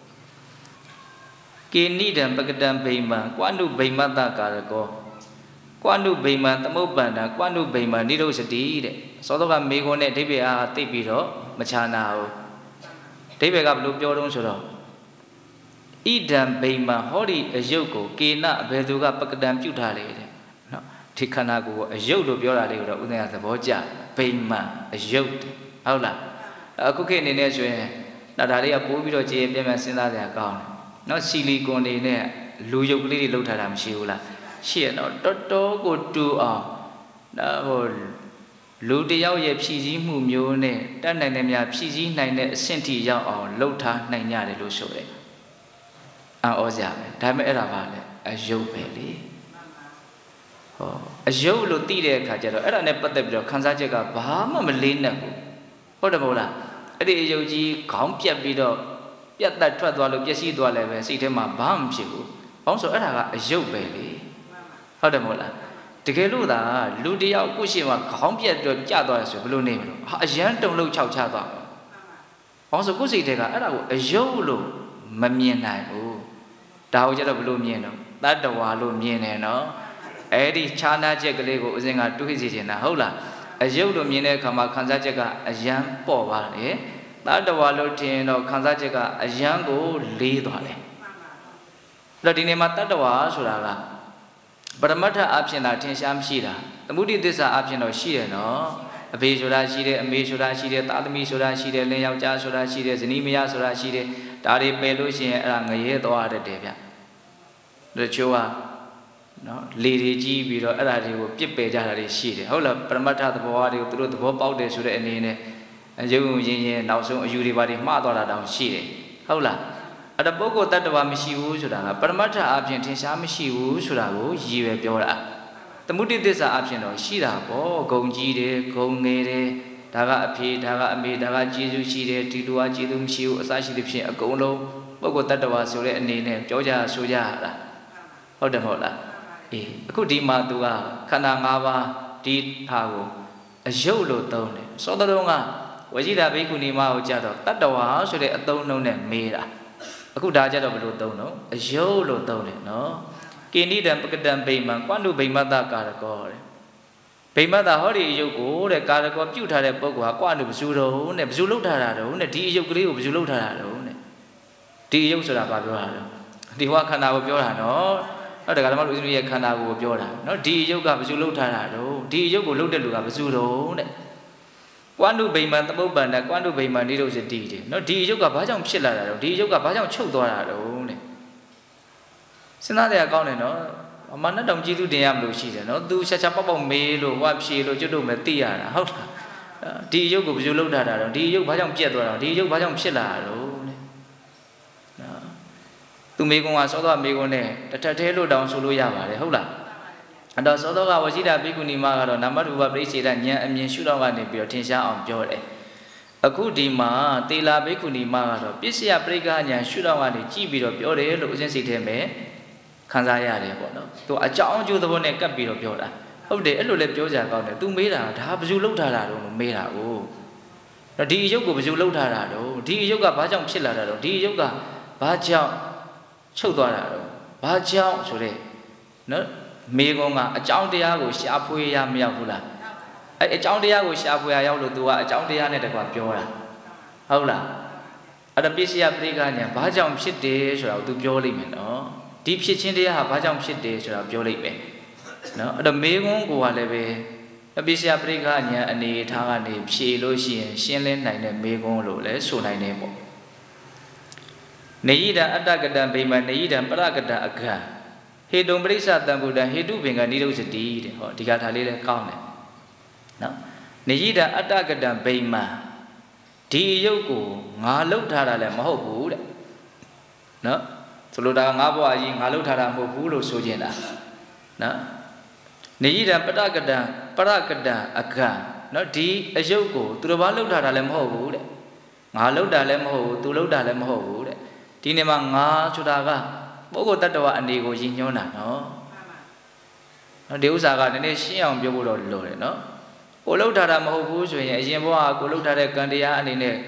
ကေနိဒံပကတံဗိမာန်ကွာနုဗိမတ္တကာရကောကွာနုဗိမာန်သမုပ္ပန္နကွာနုဗိမာန်နိရောဓတိတဲ့သောတော့ကမေခွန်းနဲ့အဓိပ္ပာယ်အားသိပြီးတော့မချာနာဘူးအဓိပ္ပာယ်ကဘယ်လိုပြောတော့ဆိုတော့ဣဒံဗိမာန်ဟောဒီအယုတ်ကိုကေနအဘယ်သူကပကတံပြုထားလေတဲ့နော်ဒီခန္ဓာကိုယ်ကိုအယုတ်လို့ပြောတာလေးကိုတော့ဥဒ္ဒရာသဘောကျဗိမာန်အယုတ်ဟုတ်လားအခုခေတ်အနေနဲ့ဆိုရင်ဒါဒါလေးကပိုးပြီးတော့ကြည်ပြည့်ပြည့်စဉ်းစားကြရကောင်းတယ်နော်ဆီလီကွန်တွေနဲ့လူယုတ်ကလေးတွေလောက်ထားတာမရှိဘူးလားရှိရတော့တော်တော်ကိုတူအောင်ဒါဟိုလူတယောက်ရဲ့ဖြည့်ဆည်းမှုမျိုးနဲ့တတ်နိုင်တဲ့များဖြည့်ဆည်းနိုင်တဲ့အဆင့်ထိရောက်အောင်လှုပ်ထားနိုင်ကြတယ်လို့ဆိုတယ်အံ့ဩစရာပဲဒါပေမဲ့အဲ့ဒါပါလေအယုတ်ပဲလေဟောအယုတ်လို့သိတဲ့အခါကျတော့အဲ့ဒါနဲ့ပတ်သက်ပြီးတော့ခန်းစားချက်ကဘာမှမလေးနက်ဘူးဟုတ်တယ်မဟုတ်လားအဲ့ဒီအယုတ်ကြီးခေါင်းပြက်ပြီးတော့ပြတ်တက်ထွက်သွားလို့ပျက်စီးသွားလည်းပဲစိတ်ထဲမှာဘာမှမဖြစ်ဘူးဘာလို့ဆိုအဲ့ဒါကအယုတ်ပဲလေဟုတ်တယ်မဟုတ်လားတကယ်လို့သာလူတယောက်ကိုရှိမှခေါင်းပြက်တော့ကြသွားရဆိုဘယ်လိုနေမလို့ဟာအရန်တုံလို့ခြောက်ချသွားမှာဘာလို့ဆိုကိုယ်စိတ်ထဲကအဲ့ဒါကိုအယုတ်လို့မမြင်နိုင်ဘူးဒါကိုကျတော့ဘယ်လိုမြင်တော့တတ္တဝါလို့မြင်တယ်နော်အဲ့ဒီခြားနာချက်ကလေးကိုဦးဇင်းကတွေးစီနေတာဟုတ်လားအယုတ်လို့မြင်တဲ့အခါမှာခံစားချက်ကအယံပေါ်ပါတယ်တတ္တဝါလို့ထင်တော့ခံစားချက်ကအယံကိုလေးသွားတယ်အဲ့တော့ဒီနေ့မှာတတ္တဝါဆိုတာကပရမတ္ထအဖြစ်သာထင်ရှားမရှိတာသမုဒိသစ္စာအဖြစ်တော့ရှိတယ်နော်အဖေဆိုတာရှိတယ်အမေဆိုတာရှိတယ်သားသမီးဆိုတာရှိတယ်လင်ယောက်ျားဆိုတာရှိတယ်ဇနီးမယားဆိုတာရှိတယ်ဒါတွေပယ်လို့ရှိရင်အဲ့ဒါငရဲသွားတတ်တယ်ဗျတချို့ကနော်လေတွေကြီးပြီးတော့အဲ့ဒါတွေကိုပြစ်ပယ်ကြတာတွေရှိတယ်ဟုတ်လားပရမတ္ထသဘောတွေကိုသူတို့သဘောပေါက်တယ်ဆိုတဲ့အနေနဲ့ရုံရင်ရင်နောက်ဆုံးအယူတွေပါတွေမှားသွားတာတောင်ရှိတယ်ဟုတ်လားအဲ့ဒါပုဂ္ဂိုလ်တ attva မရှိဘူးဆိုတာကပရမတ္ထအဖြစ်ထင်ရှားမရှိဘူးဆိုတာကိုရည်ရွယ်ပြောတာသမုဒိသစ္စာအဖြစ်တော့ရှိတာပေါ့ဂုံကြီးတယ်ဂုံငယ်တယ်ဒါကအဖေဒါကအမေဒါကကျေးဇူးရှိတယ်ဒီလိုကကျေးဇူးမရှိဘူးအစရှိသဖြင့်အကုန်လုံးပုဂ္ဂိုလ်တ attva ဆိုတဲ့အနေနဲ့ပြောကြဆိုကြတာဟုတ်တယ်မဟုတ်လားအေးအခုဒီမှာသူကခန္ဓာ၅ပါးဒီဟာကိုအယုတ်လို့သုံးတယ်စောတလုံးကဝိဇိတာဘိက္ခုနီမကိုကြတော့တတ္တဝါဆိုတဲ့အသုံးနှုန်းနဲ့မေးတာအခုဒါကြတော့ဘယ်လိုသုံးတော့အယုတ်လို့သုံးတယ်နော်ကိဏိတံပကတံဗိမာန်ကွာနုဗိမတ္တကာရကောတဲ့ဗိမတ္တဟောဒီအယုတ်ကိုတဲ့ကာရကောပြုတ်ထားတဲ့ပုဂ္ဂိုလ်ဟာကွာနုဘယ်သူတော့နဲ့ဘယ်သူလှုပ်ထားတာတော့နဲ့ဒီအယုတ်ကလေးကိုဘယ်သူလှုပ်ထားတာတော့နဲ့ဒီအယုတ်ဆိုတာဘာပြောတာလဲဒီဟောခန္ဓာကိုပြောတာနော်နော်ဒါကဓမ္မလူကြီးရဲ့ခန္ဓာကိုပြောတာနော်ဒီအယုတ်ကဘယ်သူလှုပ်ထားတာတော့ဒီအယုတ်ကိုလှုပ်တဲ့လူကဘယ်သူတော့နဲ့ကွာနုဗိမာန်သမုပ္ပန္နကွာနုဗိမာန်နိရောဓတိတဲ့နော်ဒီအယုတ်ကဘာကြောင့်ဖြစ်လာတာတော့ဒီအယုတ်ကဘာကြောင့်ချုပ်သွားတာတော့နဲ့စဉ်းစားတဲ့အကောင်းတယ်နော်အမနဲ့တောင်ကျေးဇူးတင်ရမလို့ရှိတယ်နော်သူချက်ချက်ပေါက်ပေါက်မေးလို့ဟွာဖြေလို့ကျွတ်တို့မဲ့သိရတာဟုတ်လားဒီအယုတ်ကိုဘယ်လိုလုပ်ထားတာတော့ဒီအယုတ်ဘာကြောင့်ပြက်သွားတာဒီအယုတ်ဘာကြောင့်ဖြစ်လာတာတော့နဲ့နော်သူမေကွန်ကစောတော့မေကွန်နဲ့တထက်သေးလို့တောင်ဆိုလို့ရပါတယ်ဟုတ်လားအဲ့တော့သောသောကဝရှိတာဘိက္ခုနီမကတော့နာမရူပပရိစ္ဆေဒဉာဏ်အမြင်ရှုတော့ကနေပြီးတော့ထင်ရှားအောင်ပြောတယ်အခုဒီမှာတေလာဘိက္ခုနီမကတော့ပစ္စယပရိက္ခဉာဏ်ရှုတော့ကနေကြည့်ပြီးတော့ပြောတယ်လို့ဦးဇင်းစိတ်ထဲမှာခံစားရတယ်ပေါ့နော်သူအကြောင်းအကျိုးသဘောနဲ့ကပ်ပြီးတော့ပြောတာဟုတ်တယ်အဲ့လိုလည်းပြောကြကောင်းတယ်သူမေးတာဒါဘယ်သူလှုပ်ထားတာတော့မေးတာကိုဒီအယုတ်ကိုဘယ်သူလှုပ်ထားတာတော့ဒီအယုတ်ကဘာကြောင့်ဖြစ်လာတာတော့ဒီအယုတ်ကဘာကြောင့်ချုပ်သွားတာတော့ဘာကြောင့်ဆိုတဲ့နော်မေကုံကအကြောင်းတရားကိုရှာဖွေရမရောက်ဘူးလားအဲအကြောင်းတရားကိုရှာဖွေရရောက်လို့ तू ကအကြောင်းတရားနဲ့တကွာပြောတာဟုတ်လားအဲ့ဒါပစ္စယပရိက္ခဉာဏ်ဘာကြောင့်ဖြစ်တယ်ဆိုတာကို तू ပြောလိမ့်မယ်နော်ဒီဖြစ်ချင်းတရားဟာဘာကြောင့်ဖြစ်တယ်ဆိုတာပြောလိမ့်မယ်နော်အဲ့တော့မေကုံကိုကလည်းပဲပစ္စယပရိက္ခဉာဏ်အနေထားကနေဖြေလို့ရှိရင်ရှင်းလင်းနိုင်တဲ့မေကုံလို့လည်းဆိုနိုင်တယ်ပေါ့နေယိတံအတ္တကတံဗိမာန်နေယိတံပရကတံအခံဟေတုံပရိစ္ဆတံဗုဒ္ဓဟေတုပင်ကနိရုဇတိတဲ့ဟောဒီကထာလေးလည်းကောင်းတယ်နော်နေယိတံအတ္တကတံဗိမာန်ဒီအယုတ်ကိုငါလှုပ်ထားတာလည်းမဟုတ်ဘူးတဲ့နော်ဆိုလိုတာငါဘဝကြီးငါလှုပ်ထားတာမဟုတ်ဘူးလို့ဆိုချင်တာနော်နေယိတံပရကတံပရကတံအခံနော်ဒီအယုတ်ကိုသူတို့ဘာလှုပ်ထားတာလည်းမဟုတ်ဘူးတဲ့ငါလှုပ်တာလည်းမဟုတ်ဘူးသူလှုပ်တာလည်းမဟုတ်ဘူးတဲ့ဒီနေ့မှာငါဆိုတာကပုဂ္ဂိုလ်တ attva အနေကိုရည်ညွှန်းတာနော်နော်ဒီဥစ္စာကနည်းနည်းရှင်းအောင်ပြောဖို့တော့လိုတယ်နော်ကိုလှုပ်ထားတာမဟုတ်ဘူးဆိုရင်အရင်ဘဝကိုလှုပ်ထားတဲ့ကံတရားအနေနဲ့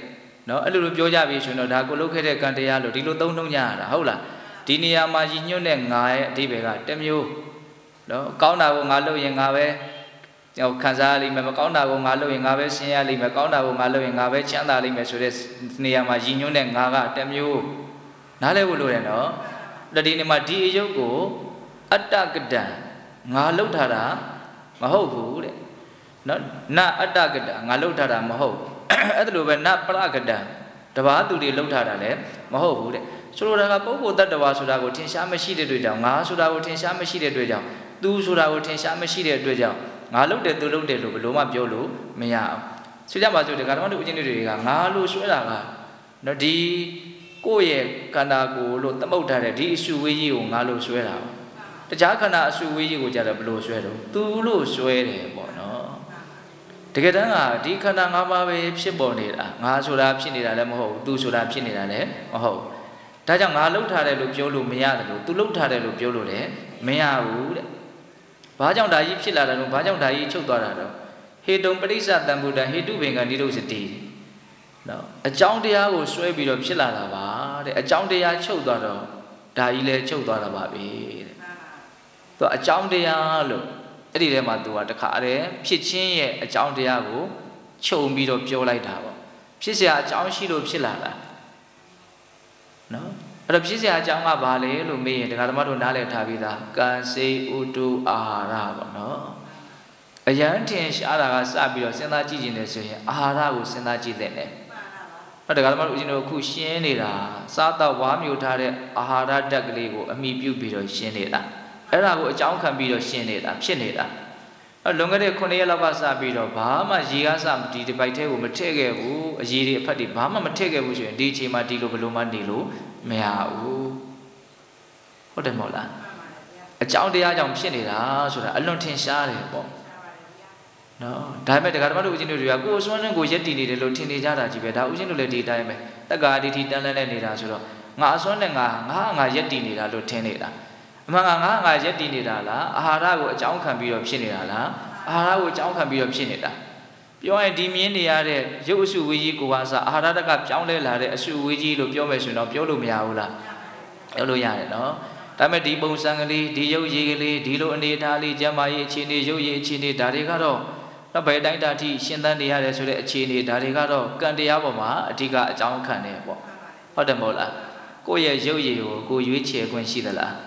နော်အဲ့လိုလိုပြောကြပြီဆိုတော့ဒါကိုလုတ်ခဲ့တဲ့ကံတရားလို့ဒီလိုသုံးနှုံးကြရတာဟုတ်လားဒီနေရာမှာရည်ညွှန်းတဲ့ငါရဲ့အဓိပ္ပာယ်ကတစ်မျိုးနော်ကောင်းတာကိုငါလုပ်ရင်ငါပဲခံစားရလိမ့်မယ်မကောင်းတာကိုငါလုပ်ရင်ငါပဲဆင်းရဲလိမ့်မယ်ကောင်းတာကိုငါလုပ်ရင်ငါပဲချမ်းသာလိမ့်မယ်ဆိုတဲ့နေရာမှာရည်ညွှန်းတဲ့ငါကတစ်မျိုးနားလည်ဖို့လိုတယ်နော်ဒီနေရာမှာဒီအယုတ်ကိုအတ္တကတံငါလှုပ်ထားတာမဟုတ်ဘူးတဲ့နော်နအတ္တကတံငါလှုပ်ထားတာမဟုတ်အဲ့ဒါလိုပဲနပရကတံတဘာသူတွေလှုပ်ထားတာလည်းမဟုတ်ဘူးတဲ့ဆိုလိုတာကပုဂ္ဂိုလ်တ attva ဆိုတာကိုထင်ရှားမရှိတဲ့အတွက်ကြောင့်ငါဆိုတာကိုထင်ရှားမရှိတဲ့အတွက်ကြောင့်သူဆိုတာကိုထင်ရှားမရှိတဲ့အတွက်ကြောင့်ငါလှုပ်တယ်သူလှုပ်တယ်လို့ဘယ်လိုမှပြောလို့မရအောင်ဆိုကြပါစို့ဒီကဓမ္မတုအချင်းတွေကငါလို့ဆွဲတာကနော်ဒီကိုယ့်ရဲ့ခန္ဓာကိုယ်လို့သမုတ်ထားတဲ့ဒီအရှုဝေးကြီးကိုငါလို့ဆွဲတာတခြားခန္ဓာအရှုဝေးကြီးကိုကြတော့ဘယ်လိုဆွဲတော့သူလို့ဆွဲတယ်ပေါ့နော်တကယ်တမ်းကဒီခန္ဓာ၅ပါးပဲဖြစ်ပေါ်နေတာငါဆိုတာဖြစ်နေတာလည်းမဟုတ်ဘူးသူဆိုတာဖြစ်နေတာလည်းမဟုတ်ဒါကြောင့်ငါလှုပ်ထားတယ်လို့ပြောလို့မရတယ်လို့သူလှုပ်ထားတယ်လို့ပြောလို့လည်းမရဘူးတဲ့ဘာကြောင့်ဒါကြီးဖြစ်လာတယ်လို့ဘာကြောင့်ဒါကြီးချုပ်သွားတာတော့ဟေတုံပရိစ္ဆတံဗုဒ္ဓဟေတုဘင်္ဂနိရုစတိနော်အကြောင်းတရားကိုဆွဲပြီးတော့ဖြစ်လာတာပါတဲ့အကြောင်းတရားချုပ်သွားတော့ဒါကြီးလည်းချုပ်သွားတာပါပဲတဲ့သူအကြောင်းတရားလို့အဲ့ဒီထဲမှာသူကတခါတည်းဖြစ်ချင်းရဲ့အကြောင်းတရားကိုခြုံပြီးတော့ပြောလိုက်တာပေါ့ဖြစ်เสียအကြောင်းရှိလို့ဖြစ်လာတာနော်အဲ့တော့ဖြစ်เสียအကြောင်းကဘာလဲလို့မေးရင်ဒကာသမားတို့နားလည်ထားပြီးသားကံစေဥတုအာဟာရပေါ့နော်အယံထင်ရှားတာကစပြီးတော့စဉ်းစားကြည့်ခြင်းနဲ့ဆိုရင်အာဟာရကိုစဉ်းစားကြည့်တဲ့နဲ့ဟုတ်တယ်ဒကာသမားတို့အရင်တို့အခုရှင်းနေတာစားတော့ဝါမျိုးထားတဲ့အာဟာရဓာတ်ကလေးကိုအမိပြုပြီးတော့ရှင်းနေတာအဲ့ဒါကိုအကြောင်းခံပြီးတော့ရှင်းနေတာဖြစ်နေတာအဲ့လွန်ခဲ့တဲ့ခုနှစ်ရက်လောက်ကစပြီးတော့ဘာမှရေကားစဒီဒီပိုက်ထဲကိုမထည့်ခဲ့ဘူးအရေးတွေအဖက်တွေဘာမှမထည့်ခဲ့ဘူးဆိုရင်ဒီအချိန်မှာဒီလိုဘယ်လိုမှနေလို့မရဘူးဟုတ်တယ်မဟုတ်လားအကြောင်းတရားကြောင့်ဖြစ်နေတာဆိုတာအလွန်ထင်ရှားတယ်ပေါ့နော်ဒါပေမဲ့ဒကာဓမ္မတို့ဦးဇင်းတို့တွေကကိုယ်အစွမ်းနဲ့ကိုယ်ရက်တည်နေတယ်လို့ထင်နေကြတာကြီးပဲဒါဦးဇင်းတို့လည်းဒီအတိုင်းပဲတက္ကာဒိဋ္ဌိတန်းလန်းနဲ့နေတာဆိုတော့ငါအစွမ်းနဲ့ငါငါငါရက်တည်နေတာလို့ထင်နေတာအမှန်ကငါငါရက်တည်နေတာလားအာဟာရကိုအကြောင်းခံပြီးတော့ဖြစ်နေတာလားအာဟာရကိုအကြောင်းခံပြီးတော့ဖြစ်နေတာပြောရင်ဒီမြင်နေရတဲ့ရုပ်အစုဝေးကြီးကိုပါစားအာဟာရတကပြောင်းလဲလာတဲ့အစုဝေးကြီးလို့ပြောမယ်ဆိုရင်တော့ပြောလို့မရဘူးလားပြောလို့ရတယ်နော်ဒါပေမဲ့ဒီပုံစံကလေးဒီရုပ်ရည်ကလေးဒီလိုအနေအထားလေးကျမ်းမာရေးအခြေအနေရုပ်ရည်အခြေအနေဒါတွေကတော့တော့ဘယ်တိုင်းတာထိရှင်းသန်းနေရတယ်ဆိုတဲ့အခြေအနေဒါတွေကတော့ကံတရားပေါ်မှာအဓိကအကြောင်းခံတယ်ပေါ့ဟုတ်တယ်မဟုတ်လားကိုယ့်ရဲ့ရုပ်ရည်ကိုကိုရွေးချယ်ခွင့်ရှိသလား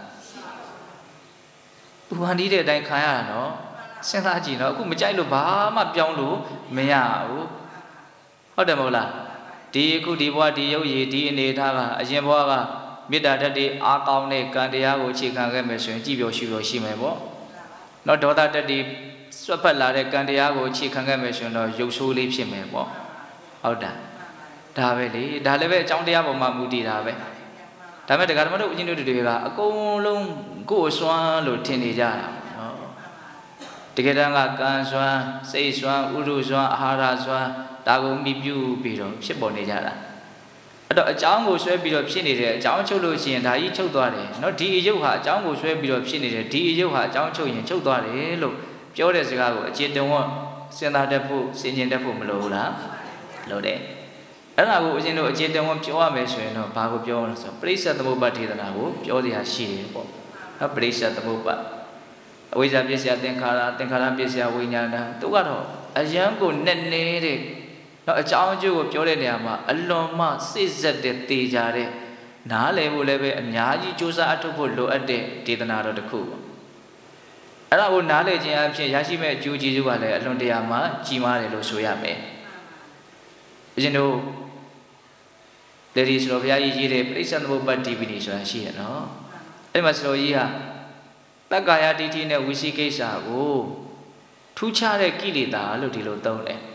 သူဟန်ဒီတဲ့အတိုင်းခံရတာနော်စဉ်းစားကြည့်နော်အခုမကြိုက်လို့ဘာမှပြောင်းလို့မရဘူးဟုတ်တယ်မဟုတ်လားဒီအခုဒီဘဝဒီရုပ်ရည်ဒီအနေထားကအရင်ဘဝကမေတ္တာဓာတ်တွေအားကောင်းတဲ့ကံတရားကိုအခြေခံခဲ့မယ်ဆိုရင်ကြည်ပြောရှိပြောရှိမယ်ပေါ့နော်ဒေါသဓာတ်တွေဆွတ်ဖက်လာတဲ့ကံတရားကိုအခြေခံခဲ့မယ်ဆိုရင်တော့ရုပ်ဆိုးလေးဖြစ်မယ်ပေါ့ဟုတ်တာဒါပဲလေဒါလည်းပဲအကြောင်းတရားပေါ်မှာမူတည်တာပဲဒါပေမဲ့ဒကာဓမ္မတို့ဦးဇင်းတို့တွေကအကုန်လုံးကိုယ်အစွမ်းလို့ထင်နေကြတာနော်တကယ်တမ်းကကံစွမ်းစိတ်စွမ်းဥဒုစွမ်းအာဟာရစွမ်းဒါကိုမိပြုပြီးတော့ဖြစ်ပေါ်နေကြတာအဲ့တော့အကြောင်းကိုဆွဲပြီးတော့ဖြစ်နေတယ်အကြောင်းချုပ်လို့ရှိရင်ဒါကြီးချုပ်သွားတယ်နော်ဒီအယုတ်ဟာအကြောင်းကိုဆွဲပြီးတော့ဖြစ်နေတယ်ဒီအယုတ်ဟာအကြောင်းချုပ်ရင်ချုပ်သွားတယ်လို့ပြောတဲ့စကားကိုအခြေတုံဝစဉ်းစားတတ်ဖို့စဉ်းကျင်တတ်ဖို့မလိုဘူးလားလိုတယ်အဲ့ဒါကိုဦးဇင်းတို့အခြေတုံဝပြောရမယ်ဆိုရင်တော့ဘာကိုပြောလဲဆိုပရိစ္ဆေသမုပ္ပါဒေသနာကိုပြောစရာရှိတယ်ပေါ့နော်ပရိစ္ဆေသမုပ္ပါအဝိဇ္ဇာပစ္စယသင်္ခါရသင်္ခါရပစ္စယဝိညာဏသူကတော့အယံကိုနဲ့နေတဲ့နော်အကြောင်းအကျိုးကိုပြောတဲ့နေရာမှာအလွန်မှစိတ်ဆက်တဲ့တေချာတဲ့နားလည်ဖို့လည်းပဲအများကြီးစူးစမ်းအထောက်ဖို့လိုအပ်တဲ့ဒေသနာတော်တစ်ခုပေါ့အဲ့ဒါကိုနားလည်ခြင်းအဖြစ်ရရှိမဲ့အကျိုးကျေးဇူးကလည်းအလွန်တရာမှကြီးမားတယ်လို့ဆိုရမယ်ဦးဇင်းတို့လေဒီဆိုတော့ဘုရားကြီးရေးတဲ့ပရိစ္ဆေသမုပ္ပါတိပိနိဆိုတာရှိရနော်အဲ့မှာဆိုတော့ကြီးဟာတက္ကာယဒိဋ္ဌိနဲ့ဝိသိကိစ္စကိုထူးခြားတဲ့ကိလေသာလို့ဒီလိုသုံးတယ်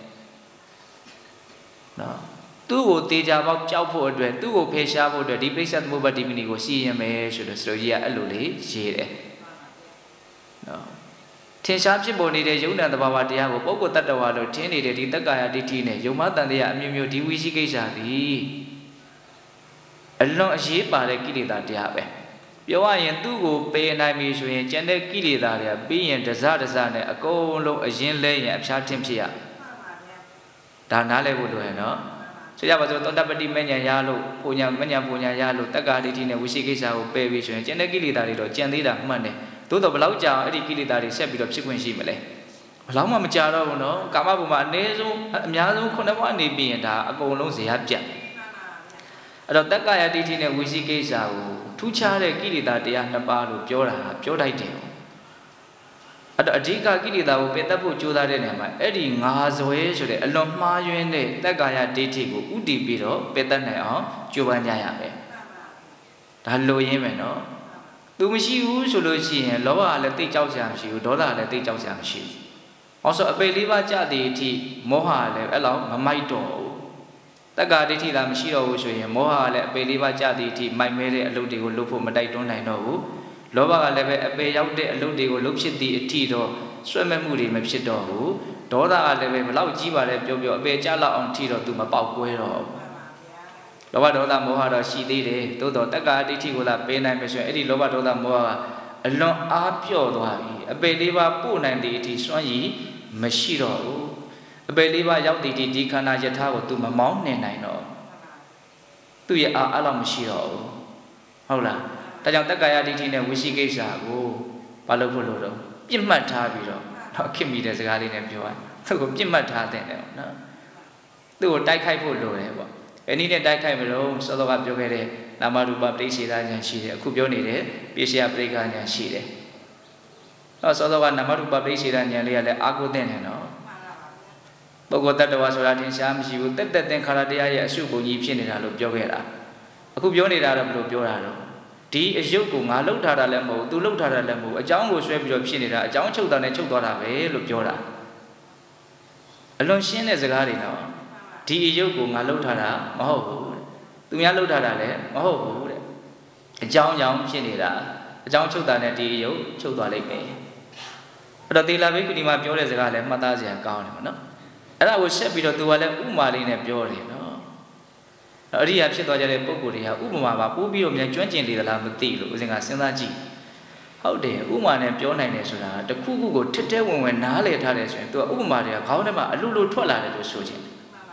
နော်သူ့ကိုတေချာပေါက်ကြောက်ဖို့အတွက်သူ့ကိုဖယ်ရှားဖို့အတွက်ဒီပရိစ္ဆေသမုပ္ပါတိပိနိကိုစီရင်မယ်ဆိုတော့ဆိုတော့ကြီးကအဲ့လိုလေးရေးတယ်နော်ထင်ရှားဖြစ်ပေါ်နေတဲ့ယုံနာတဘာဝတရားကိုပုဂ္ဂိုလ်တ attva လို့ထင်နေတဲ့ဒီတက္ကာယဒိဋ္ဌိနဲ့ယုံမတန်တရားအမျိုးမျိုးဒီဝိသိကိစ္စသည်အလွန်အရေးပါတဲ့ကိလေသာတရားပဲပြောရရင်သူ့ကိုပယ်နိုင်ပြီဆိုရင်ကျန်တဲ့ကိလေသာတွေကပြီးရင်တစတစနဲ့အကုန်လုံးအရင်လဲရင်အဖျားထင်ဖြစ်ရဒါနားလဲဖို့လိုရနော်ဆိုကြပါစို့သောတပတိမဉ္ဇဉ်ရလို့ပူညာမဉ္ဇဉ်ပူညာရလို့တက္ကာဒိဋ္ဌိနဲ့ဝိသိကိစ္စကိုပယ်ပြီးဆိုရင်ကျန်တဲ့ကိလေသာတွေတော့ကျန်သေးတာမှန်တယ်သို့တော့ဘယ်လောက်ကြာအဲ့ဒီကိလေသာတွေဆက်ပြီးတော့ဖြစ်ခွင့်ရှိမလဲဘယ်လောက်မှမကြာတော့ဘူးနော်ကာမဘုံမှာအနည်းဆုံးအများဆုံးခုနှစ်ဘဝနေပြီးရင်ဒါအကုန်လုံးဇေယျပြတ်အဲ့တော့တက္ကာယဒိဋ္ဌိနဲ့ဝိသိကိစ္စကိုထူးခြားတဲ့ကိလေသာတရားနှစ်ပါးလို့ပြောတာပြောတတ်တယ်အဲ့တော့အဓိကကိလေသာကိုပယ်တတ်ဖို့ကြိုးစားတဲ့နေရာမှာအဲ့ဒီငါဇွဲဆိုတဲ့အလွန်မှားယွင်းတဲ့တက္ကာယဒိဋ္ဌိကိုဥတည်ပြီးတော့ပယ်တတ်နိုင်အောင်ကြိုးပမ်းကြရမယ်ဒါလိုရင်းမယ်နော်သူမရှိဘူးဆိုလို့ရှိရင်လောဘကလည်းတိတ်ကြောက်စရာမရှိဘူးဒေါသကလည်းတိတ်ကြောက်စရာမရှိဘူး။also အပေလေးပါးကြတဲ့အထိမောဟကလည်းအဲ့လောက်မမိုက်တော့ဘူး။တက္ကာဒိဋ္ဌိသာမရှိတော့ဘူးဆိုရင်မောဟကလည်းအပေလေးပါးကြတဲ့အထိမိုက်မဲတဲ့အလုပ်တွေကိုလုပ်ဖို့မတိုက်တွန်းနိုင်တော့ဘူး။လောဘကလည်းပဲအပေရောက်တဲ့အလုပ်တွေကိုလုပ်ဖြစ်သည့်အထိတော့ဆွဲမဲ့မှုတွေမဖြစ်တော့ဘူး။ဒေါသကလည်းပဲဘလောက်ကြီးပါလဲပြောပြောအပေကြလောက်အောင်ထိတော့သူမပေါက်ကွဲတော့ဘူး။လောဘဒေါသမောဟတော့ရှိသေးတယ်။သို့တော့တက္ကာဒိဋ္ဌိကိုသာပေးနိုင်မယ်ဆိုရင်အဲ့ဒီလောဘဒေါသမောဟကအလွန်အားပြော့သွားပြီ။အပေလေးပါးပို့နိုင်တဲ့အထိစွန့်ရည်မရှိတော့ဘူးအပေလေးပါးရောက်တည်တည်ဒီခန္ဓာယထာကို तू မမောင်းနေနိုင်တော့သူ့ရဲ့အားအလောက်မရှိတော့ဘူးဟုတ်လားဒါကြောင့်တက္ကာယဒိဋ္ဌိနဲ့ဝိသိကိစ္စကိုဘာလို့ဖို့လို့တော့ပြစ်မှတ်ထားပြီးတော့တော့ခင်မိတဲ့စကားလေးနဲ့ပြောရသူ့ကိုပြစ်မှတ်ထားတဲ့တယ်နော်သူ့ကိုတိုက်ခိုက်ဖို့လိုတယ်ပေါ့ဘယ်နည်းနဲ့တိုက်ခိုက်မလို့စောစောကပြောခဲ့တဲ့နာမရူပပရိစ္ဆေဒဉာဏ်ရှိတယ်အခုပြောနေတဲ့ပိစ္ဆေယပရိက္ခဉာဏ်ရှိတယ်တော့စောစောကနာမရူပပရိစ္ဆေဒဉာဏ်လေးကလည်းအာကိုတဲ့တယ်နော်ပုဂ္ဂိုလ်တ attva ဆိုတာထင်ရှားမရှိဘူးတက်တက်သင်္ခါရတရားရဲ့အရှုပုံကြီးဖြစ်နေတာလို့ပြောခဲ့တာအခုပြောနေတာတော့ဘယ်လိုပြောတာတော့ဒီအယုတ်ကိုငါလှုပ်ထားတာလည်းမဟုတ်ဘူး तू လှုပ်ထားတာလည်းမဟုတ်ဘူးအကြောင်းကိုဆွဲပြီးတော့ဖြစ်နေတာအကြောင်းချုပ်တာနဲ့ချုပ်သွားတာပဲလို့ပြောတာအလွန်ရှင်းတဲ့စကားတွေနော်ဒီအယုတ်ကိုငါလှုပ်ထားတာမဟုတ်ဘူးတဲ့သူများလှုပ်ထားတာလည်းမဟုတ်ဘူးတဲ့အကြောင်းကြောင့်ဖြစ်နေတာအကြောင်းချုပ်တာနဲ့ဒီအယုတ်ချုပ်သွားလိမ့်မယ်အဲ့တော့သီလဘိက္ခုနီမှာပြောတဲ့စကားလည်းမှတ်သားစရာကောင်းတယ်ပေါ့နော်အဲ့ဒါကိုဆက်ပြီးတော့ तू ကလည်းဥမာလေးနဲ့ပြောတယ်နော်အရိယာဖြစ်သွားကြတဲ့ပုဂ္ဂိုလ်တွေကဥပမာပါပို့ပြီးတော့မြန်ကျွမ်းကျင်လေသလားမသိလို့ဦးဇင်ကစဉ်းစားကြည့်ဟုတ်တယ်ဥမာနဲ့ပြောနိုင်တယ်ဆိုတာတခုခုကိုထက်ထဲဝင်ဝင်နားလည်ထားတယ်ဆိုရင် तू ကဥပမာတွေကခေါင်းထဲမှာအလူလူထွက်လာတယ်လို့ဆိုချင်တယ်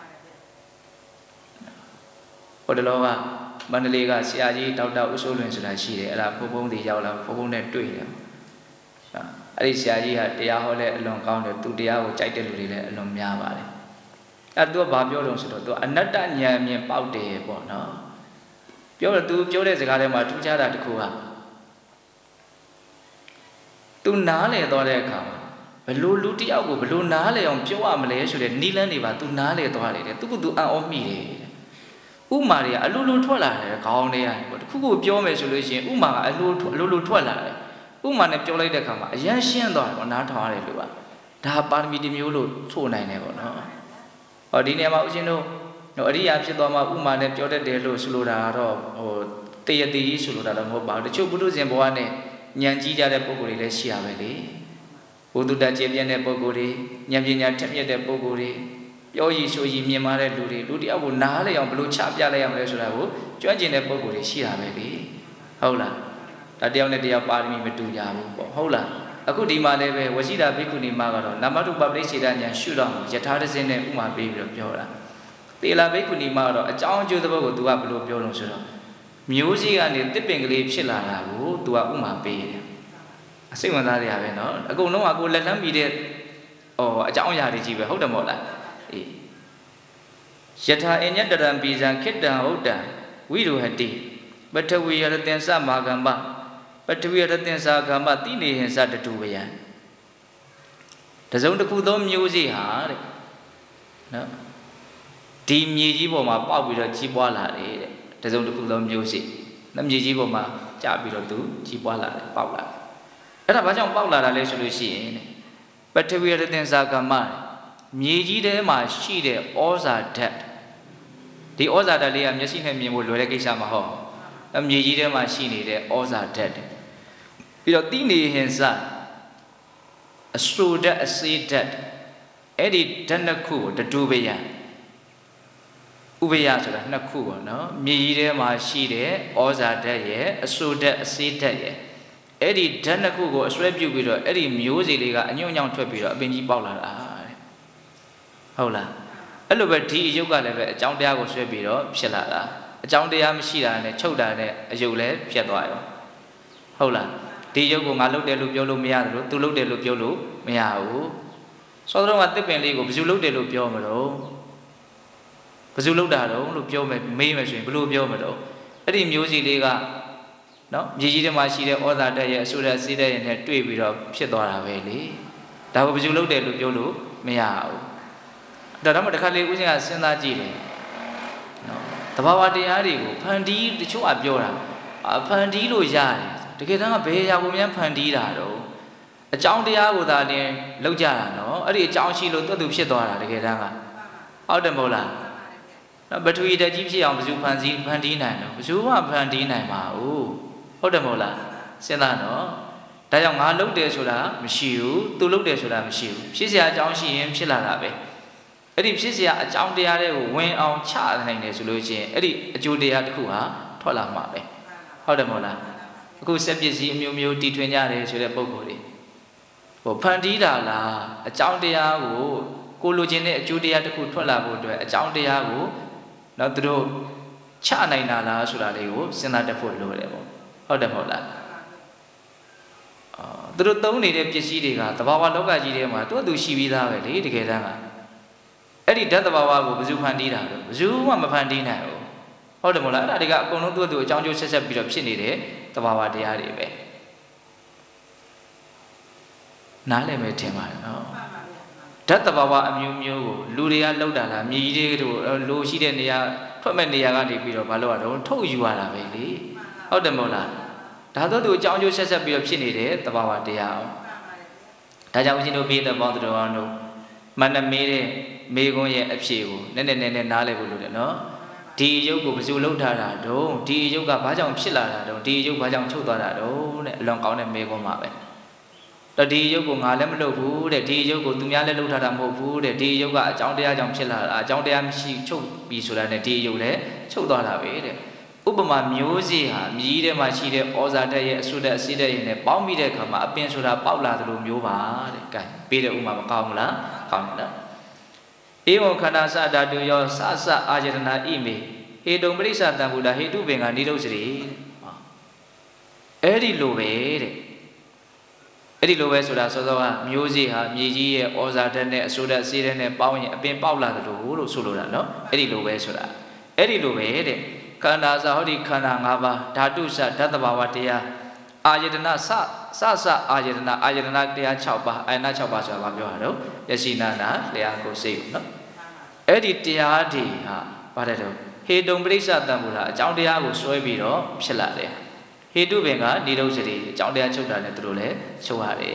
ဟိုတလောကမန္တလေးကဆရာကြီးဒေါက်တာဦးစိုးလွင်ဆိုတာရှိတယ်အဲ့ဒါဘုံဘုံတွေရောက်လာဘုံဘုံနဲ့တွေ့တယ်အဲ့ဒီဆရာကြီးဟာတရားဟောလဲအလွန်ကောင်းတယ်သူတရားကိုကြိုက်တဲ့လူတွေလည်းအလွန်များပါတယ်အဲ့သူကဘာပြောလို့ဆိုတော့သူအနတ္တဉာဏ်မြင်ပေါက်တယ်ပေါ့နော်ပြောတော့သူပြောတဲ့စကားထဲမှာထူးခြားတာတစ်ခုကသူနားလည်သွားတဲ့အခါမှာဘလို့လူတယောက်ကိုဘလို့နားလည်အောင်ပြောရမလဲဆိုတဲ့နီးလန်းတွေပါသူနားလည်သွားတယ်တဲ့သူကသူအံ့ဩမိတယ်ဥမာတွေကအလိုလိုထွက်လာတယ်ခေါင်းထဲကနေပေါ့တခုခုပြောမယ်ဆိုလို့ရှိရင်ဥမာကအလိုအလိုလိုထွက်လာတယ်ဥမာနဲ့ပြောလိုက်တဲ့အခါမှာအရန်ရှင်းသွားတယ်ပေါ့နားထောင်ရတယ်လို့ပါဒါပါရမီတစ်မျိုးလို့ဆိုနိုင်တယ်ပေါ့နော်ဟောဒီနေရာမှာဦးရှင်တို့အရိယာဖြစ်သွားမှဥမာနဲ့ပြောတတ်တယ်လို့ဆိုလိုတာကတော့ဟိုတရတိကြီးဆိုလိုတာတော့မဟုတ်ပါဘူးတချို့ပုထုဇဉ်ဘဝနဲ့ဉာဏ်ကြီးကြတဲ့ပုဂ္ဂိုလ်တွေလည်းရှိရပဲလေဘုဒ္ဓတကျေပြည့်တဲ့ပုဂ္ဂိုလ်တွေဉာဏ်ပညာထက်မြက်တဲ့ပုဂ္ဂိုလ်တွေပြောရည်ဆိုရည်မြင်မာတဲ့လူတွေလူတယောက်ကိုနားလေအောင်ဘယ်လိုချပြလိုက်ရမလဲဆိုတာကိုကြွကျင်တဲ့ပုဂ္ဂိုလ်တွေရှိတာပဲလေဟုတ်လားဒါတယောက်နဲ့တယောက်ပါရမီမတူကြဘူးပေါ့ဟုတ်လားအခုဒီမှာလည်းပဲဝရှိတာဘိက္ခုနီမကတော့နာမတုပပရိစ္ဆေဒဉာဏ်ရှုတော့ယထာတစင်းနဲ့ဥမာပေးပြီးတော့ပြောတာသီလဘိက္ခုနီမကတော့အကြောင်းအကျိုးသဘောကို तू ကဘယ်လိုပြောလို့ဆိုတော့မျိုးစေ့ကနေတစ်ပင်ကလေးဖြစ်လာတာကို तू ကဥမာပေးတယ်အစိတ်ဝင်စားရပဲเนาะအကုန်လုံးကကိုလက်လန်းမိတဲ့ဟောအကြောင်းအရာတွေကြီးပဲဟုတ်တယ်မဟုတ်လားအေးယထာအညတရံပိဇံခိတ္တံဟုတ်တံဝိရုဟတိပထဝီယရတင်္စမာကမ္မပထဝီယရတင်္စာကမ္မတိနေဟင်္စတတုဝယံတစုံတစ်ခုသောမျိုးစေ့ဟာတဲ့နော်ဒီမြေကြီးပေါ်မှာပေါက်ပြီးတော့ကြီးပွားလာတယ်တဲ့တစုံတစ်ခုသောမျိုးစေ့နော်မြေကြီးပေါ်မှာကျပြီးတော့သူကြီးပွားလာတယ်ပေါက်လာတယ်အဲ့ဒါဘာကြောင့်ပေါက်လာတာလဲဆိုလို့ရှိရင်ပထဝီယရတင်္စာကမ္မမြေကြီးထဲမှာရှိတဲ့ဩဇာဓာတ်ဒီဩဇာဓာတ်လေးကမျက်စိနဲ့မြင်ဖို့လွယ်တဲ့ကိစ္စမဟုတ်ဘူးမြေကြီးထဲမှာရှိနေတဲ့ဩဇာဓာတ်ပြီးတော့တိနေဟင်္စအစရဓာတ်အစေဓာတ်အဲ့ဒီဓာတ်နှစ်ခုကိုတတူပယံဥပယဆိုတာနှစ်ခုပေါ့နော်မြေကြီးထဲမှာရှိတဲ့ဩဇာဓာတ်ရဲ့အစရဓာတ်အစေဓာတ်ရဲ့အဲ့ဒီဓာတ်နှစ်ခုကိုအစွဲပြုပြီးတော့အဲ့ဒီမျိုးစေ့လေးကအညွန့်ညောင်းထွက်ပြီးတော့အပင်ကြီးပေါက်လာတာဟုတ်လားအဲ့လိုပဲဒီအယုတ်ကလည်းပဲအကြောင်းတရားကိုဆွဲပြီးတော့ဖြစ်လာတာအကြောင်းတရားမရှိတာနဲ့ချုပ်တာနဲ့အယုတ်လည်းဖြစ်သွားရောဟုတ်လားဒီယုတ်ကိုငါလုပ်တယ်လို့ပြောလို့မရတယ်လို့သူလုပ်တယ်လို့ပြောလို့မရဘူးစောစောကတစ်ပင်လေးကိုဘယ်သူလုပ်တယ်လို့ပြောမလို့ဘယ်သူလုပ်တာတော့လို့ပြောမယ်မေးမယ်ဆိုရင်ဘယ်လိုပြောမလို့အဲ့ဒီမျိုးစီလေးကနော်မြေကြီးထဲမှာရှိတဲ့ဩဇာတက်ရဲ့အဆုရက်စီးတဲ့ရဲ့နဲ့တွေ့ပြီးတော့ဖြစ်သွားတာပဲလေဒါကိုဘယ်သူလုပ်တယ်လို့ပြောလို့မရဘူးဒါတော့မှတစ်ခါလေဦးဇင်းကစဉ်းစားကြည့်တယ်နော်တဘာဝတရားတွေကိုဖန်တီးတချို့ကပြောတာဖန်တီးလို့ရတယ်တကယ်တမ်းကဘယ်ရာကိုများဖန်တီးတာတော့အကြောင်းတရားကိုသာလင်းလောက်ကြတာနော်အဲ့ဒီအကြောင်းရှိလို့တွတ်သူဖြစ်သွားတာတကယ်တမ်းကဟုတ်တယ်မဟုတ်လားနော်ပထဝီတက်ကြီးဖြစ်အောင်ဘယ်သူဖန်စီဖန်တီးနိုင်တော့ဘယ်သူမှဖန်တီးနိုင်ပါဘူးဟုတ်တယ်မဟုတ်လားစဉ်းစားနော်ဒါကြောင့်ငါလုပ်တယ်ဆိုတာမရှိဘူးသူလုပ်တယ်ဆိုတာမရှိဘူးဖြစ်เสียအကြောင်းရှိရင်ဖြစ်လာတာပဲအဲ့ဒီဖြစ်เสียအကြောင်းတရားတွေကိုဝင်အောင်ချနိုင်တယ်ဆိုလို့ရှိရင်အဲ့ဒီအကျိုးတရားတစ်ခုဟာထွက်လာမှာပဲဟုတ်တယ်မဟုတ်လားအခုစက်ပစ္စည်းအမျိုးမျိုးတီထွင်ကြတယ်ဆိုတဲ့ပုံကိုယ်တွေဟိုဖန်တီးတာလားအကြောင်းတရားကိုကိုလိုချင်တဲ့အကျိုးတရားတစ်ခုထွက်လာဖို့အတွက်အကြောင်းတရားကိုတော့သူတို့ချနိုင်တာလားဆိုတာလေးကိုစဉ်းစားတတ်ဖို့လိုတယ်ပေါ့ဟုတ်တယ်မဟုတ်လားအာသူတို့သုံးနေတဲ့ပစ္စည်းတွေကသဘာဝလောကကြီးထဲမှာသူ့အတူရှိပြီးသားပဲလေတကယ်တမ်းကအဲ့ဒီဓာတ်သဘာဝကိုဘယ်သူဖန်တီးတာတော့ဘယ်သူမှမဖန်တီးနိုင်ဘူးဟုတ်တယ်မဟုတ်လားအဲ့ဒါတွေကအကုန်လုံးသူ့အတူအကြောင်းကျိုးဆက်ဆက်ပြီးတော့ဖြစ်နေတဲ့သဘာဝတရားတွေပဲနားလည်မယ်ထင်ပါတယ်နော်ဓာတ်သဘာဝအမျိုးမျိုးကိုလူတွေကလောက်တာလားမြေကြီးတွေတို့လိုရှိတဲ့နေရာထွက်မဲ့နေရာကနေပြီးတော့မလုပ်ရတော့ထုတ်ယူရတာပဲလေဟုတ်တယ်မဟုတ်လားဒါတော့သူအကြောင်းကျိုးဆက်ဆက်ပြီးတော့ဖြစ်နေတဲ့သဘာဝတရားအောင်ဒါကြောင့်ဦးဇင်းတို့ပြည်သက်ပေါင်းသူတော်အောင်တို့မနမေးတဲ့မေကွန်းရဲ့အဖြေကိုနည်းနည်းနည်းနည်းနားလည်ဖို့လိုတယ်နော်ဒီအယုတ်ကိုဘယ်သူလောက်ထားတာတုံးဒီအယုတ်ကဘာကြောင့်ဖြစ်လာတာတုံးဒီအယုတ်ဘာကြောင့်ချုပ်သွားတာတုံးတဲ့အလွန်ကောင်းတဲ့မေကွန်းပါပဲတော့ဒီရုပ်ကိုငါလည်းမလုပ်ဘူးတဲ့ဒီရုပ်ကိုသူများလည်းလုပ်ထားတာမဟုတ်ဘူးတဲ့ဒီရုပ်ကအကြောင်းတရားကြောင့်ဖြစ်လာတာအကြောင်းတရားမရှိချုပ်ပြီးဆိုတာနဲ့ဒီရုပ်လည်းချုပ်သွားတာပဲတဲ့ဥပမာမျိုးစေ့ဟာမြည်ထဲမှာရှိတဲ့ဩဇာတက်ရဲ့အဆုတက်အစိတက်ရဲ့နဲ့ပေါင်းပြီးတဲ့အခါမှာအပင်ဆိုတာပေါက်လာသလိုမျိုးပါတဲ့ကဲပေးတဲ့ဥမာမကောင်းဘူးလားကောင်းတယ်နော်ဧဝံခန္ဓာစဓာတုယောစစအာယတနာဣမေဟေတုံပရိစ္ဆတံဘုဒ္ဓဟေတုပင်ကနိရုစရိအဲ့ဒီလိုပဲတဲ့အဲ့ဒီလိုပဲဆိုတာစောစောကမျိုးစေ့ဟာမြေကြီးရဲ့ဩဇာတက်နဲ့အဆိုးတက်ဆေးတက်နဲ့ပေါင်းရင်အပင်ပေါက်လာတယ်လို့လို့ဆိုလိုတာနော်အဲ့ဒီလိုပဲဆိုတာအဲ့ဒီလိုပဲတဲ့ခန္ဓာစဟောဒီခန္ဓာ၅ပါးဓာတုစဓာတ်တဘာဝတရားအာယတနာစစစအာယတနာအာယတနာတရား၆ပါးအာယတနာ၆ပါးဆိုတာဘာပြောတာတော့ယရှိနာနာလျာကိုစိတ်နော်အဲ့ဒီတရားတွေဟာပါတယ်တော့ဟေတုံပရိစ္ဆတံဘုရားအကြောင်းတရားကိုစွဲပြီးတော့ဖြစ်လာတယ်ဟေတုပင်ကနိရုစရိအကြောင်းတရားချုပ်တာနဲ့သူတို့လည်းချုပ်ရတယ်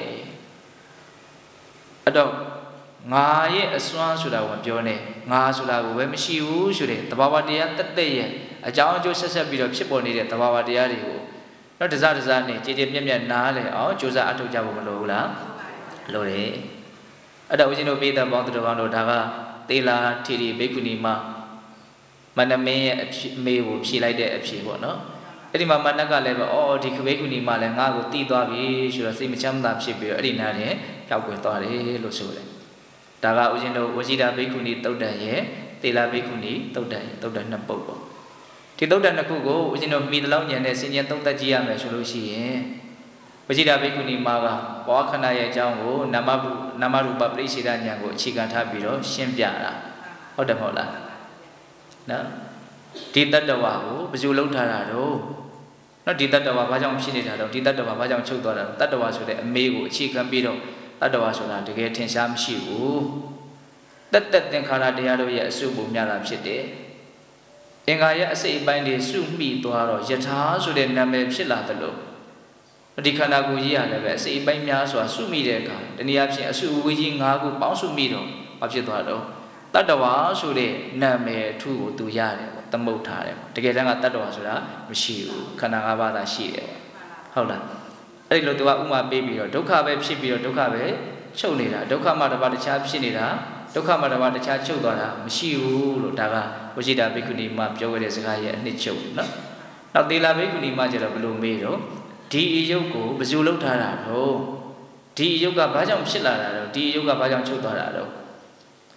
အဲ့တော့ငါရဲ့အစွမ်းဆိုတာကိုပြောနေငါဆိုတာကိုပဲမရှိဘူးဆိုတဲ့သဘာဝတရားတက်တက်ရဲ့အကြောင်းအကျိုးဆက်ဆက်ပြီးတော့ဖြစ်ပေါ်နေတဲ့သဘာဝတရားတွေကိုတော့တစားတစားနဲ့ကြည်ကြည်ပြည့်ပြည့်နားလဲအောင်ကြိုးစားအထောက်ကြဖို့မလိုဘူးလားလိုတယ်အဲ့တော့ဦးဇင်းတို့ပြည်သက်ပေါင်းသူတော်ကောင်းတို့ဒါကသေလာထီရီဘိက္ခုနီမမနမင်းရဲ့အမေကိုဖြေလိုက်တဲ့အဖြေပေါ့နော်အဲ့ဒီမှာမနက်ကလည်းပဲအော်ဒီခဘိက္ခုနီမလည်းငါ့ကိုတီးသွားပြီဆိုတော့စိတ်မချမ်းသာဖြစ်ပြီးတော့အဲ့ဒီနားနဲ့ပျောက်ကွယ်သွားတယ်လို့ဆိုတယ်ဒါကဦးဇင်းတို့ဝစီတာဘိက္ခုနီတုတ်တန်ရဲ့သေလာဘိက္ခုနီတုတ်တန်ရဲ့တုတ်တန်နှစ်ပုဒ်ပေါ့ဒီတုတ်တန်နှစ်ခုကိုဦးဇင်းတို့မိတလောက်ညံနဲ့စင်ကြင်သုံးသက်ကြည့်ရမယ်ဆိုလို့ရှိရင်ဝစီတာဘိက္ခုနီမကဘောခဏရဲ့အကြောင်းကိုနာမပုနာမရူပပရိစ္ဆေဒဉာဏ်ကိုအခြေခံထားပြီးတော့ရှင်းပြတာဟုတ်တယ်မဟုတ်လားနော်ဒီတတ္တဝါကိုဘယ်လိုလုပ်ထားတာတော့နော်ဒီတတ္တဝါဘာကြောင့်ဖြစ်နေတာတော့ဒီတတ္တဝါဘာကြောင့်ချုပ်သွားတာတော့တတ္တဝါဆိုတဲ့အမေကိုအခြေခံပြီးတော့တတ္တဝါဆိုတာတကယ်ထင်ရှားမရှိဘူးတတ္တသင်္ခါရတရားတို့ရဲ့အစုပုံများတာဖြစ်တယ်အင်္ဂါရဲ့အစိတ်အပိုင်းတွေစုမိသွားတော့ယထာဆိုတဲ့နာမည်ဖြစ်လာတယ်လို့ဒီခန္ဓာကိုယ်ကြီးရလည်းပဲအစိတ်အပိုင်းများစွာစုမိတဲ့အခါတနည်းအားဖြင့်အစုအဝေးကြီး၅ခုပေါင်းစုမိတော့ဘာဖြစ်သွားတော့တတ္တဝါဆိုတဲ့နာမည်အထူးကိုသူရတယ်ပေါ့သမုတ်ထားတယ်ပေါ့တကယ်တမ်းကတတ္တဝါဆိုတာမရှိဘူးခန္ဓာ၅ပါးသာရှိတယ်ပေါ့ဟုတ်လားအဲ့ဒီလိုသူကဥမာပေးပြီးတော့ဒုက္ခပဲဖြစ်ပြီးတော့ဒုက္ခပဲချုပ်နေတာဒုက္ခမှတစ်ပါးတခြားဖြစ်နေတာဒုက္ခမှတစ်ပါးတခြားချုပ်သွားတာမရှိဘူးလို့ဒါကဝရှိတာဘိက္ခုနီမပြောခဲ့တဲ့စကားရဲ့အနှစ်ချုပ်နော်နောက်သေလာဘိက္ခုနီမကျတော့ဘယ်လိုမေးတော့ဒီအယုတ်ကိုဘယ်လိုလုပ်ထားတာတော့ဒီအယုတ်ကဘာကြောင့်ဖြစ်လာတာတော့ဒီအယုတ်ကဘာကြောင့်ချုပ်သွားတာတော့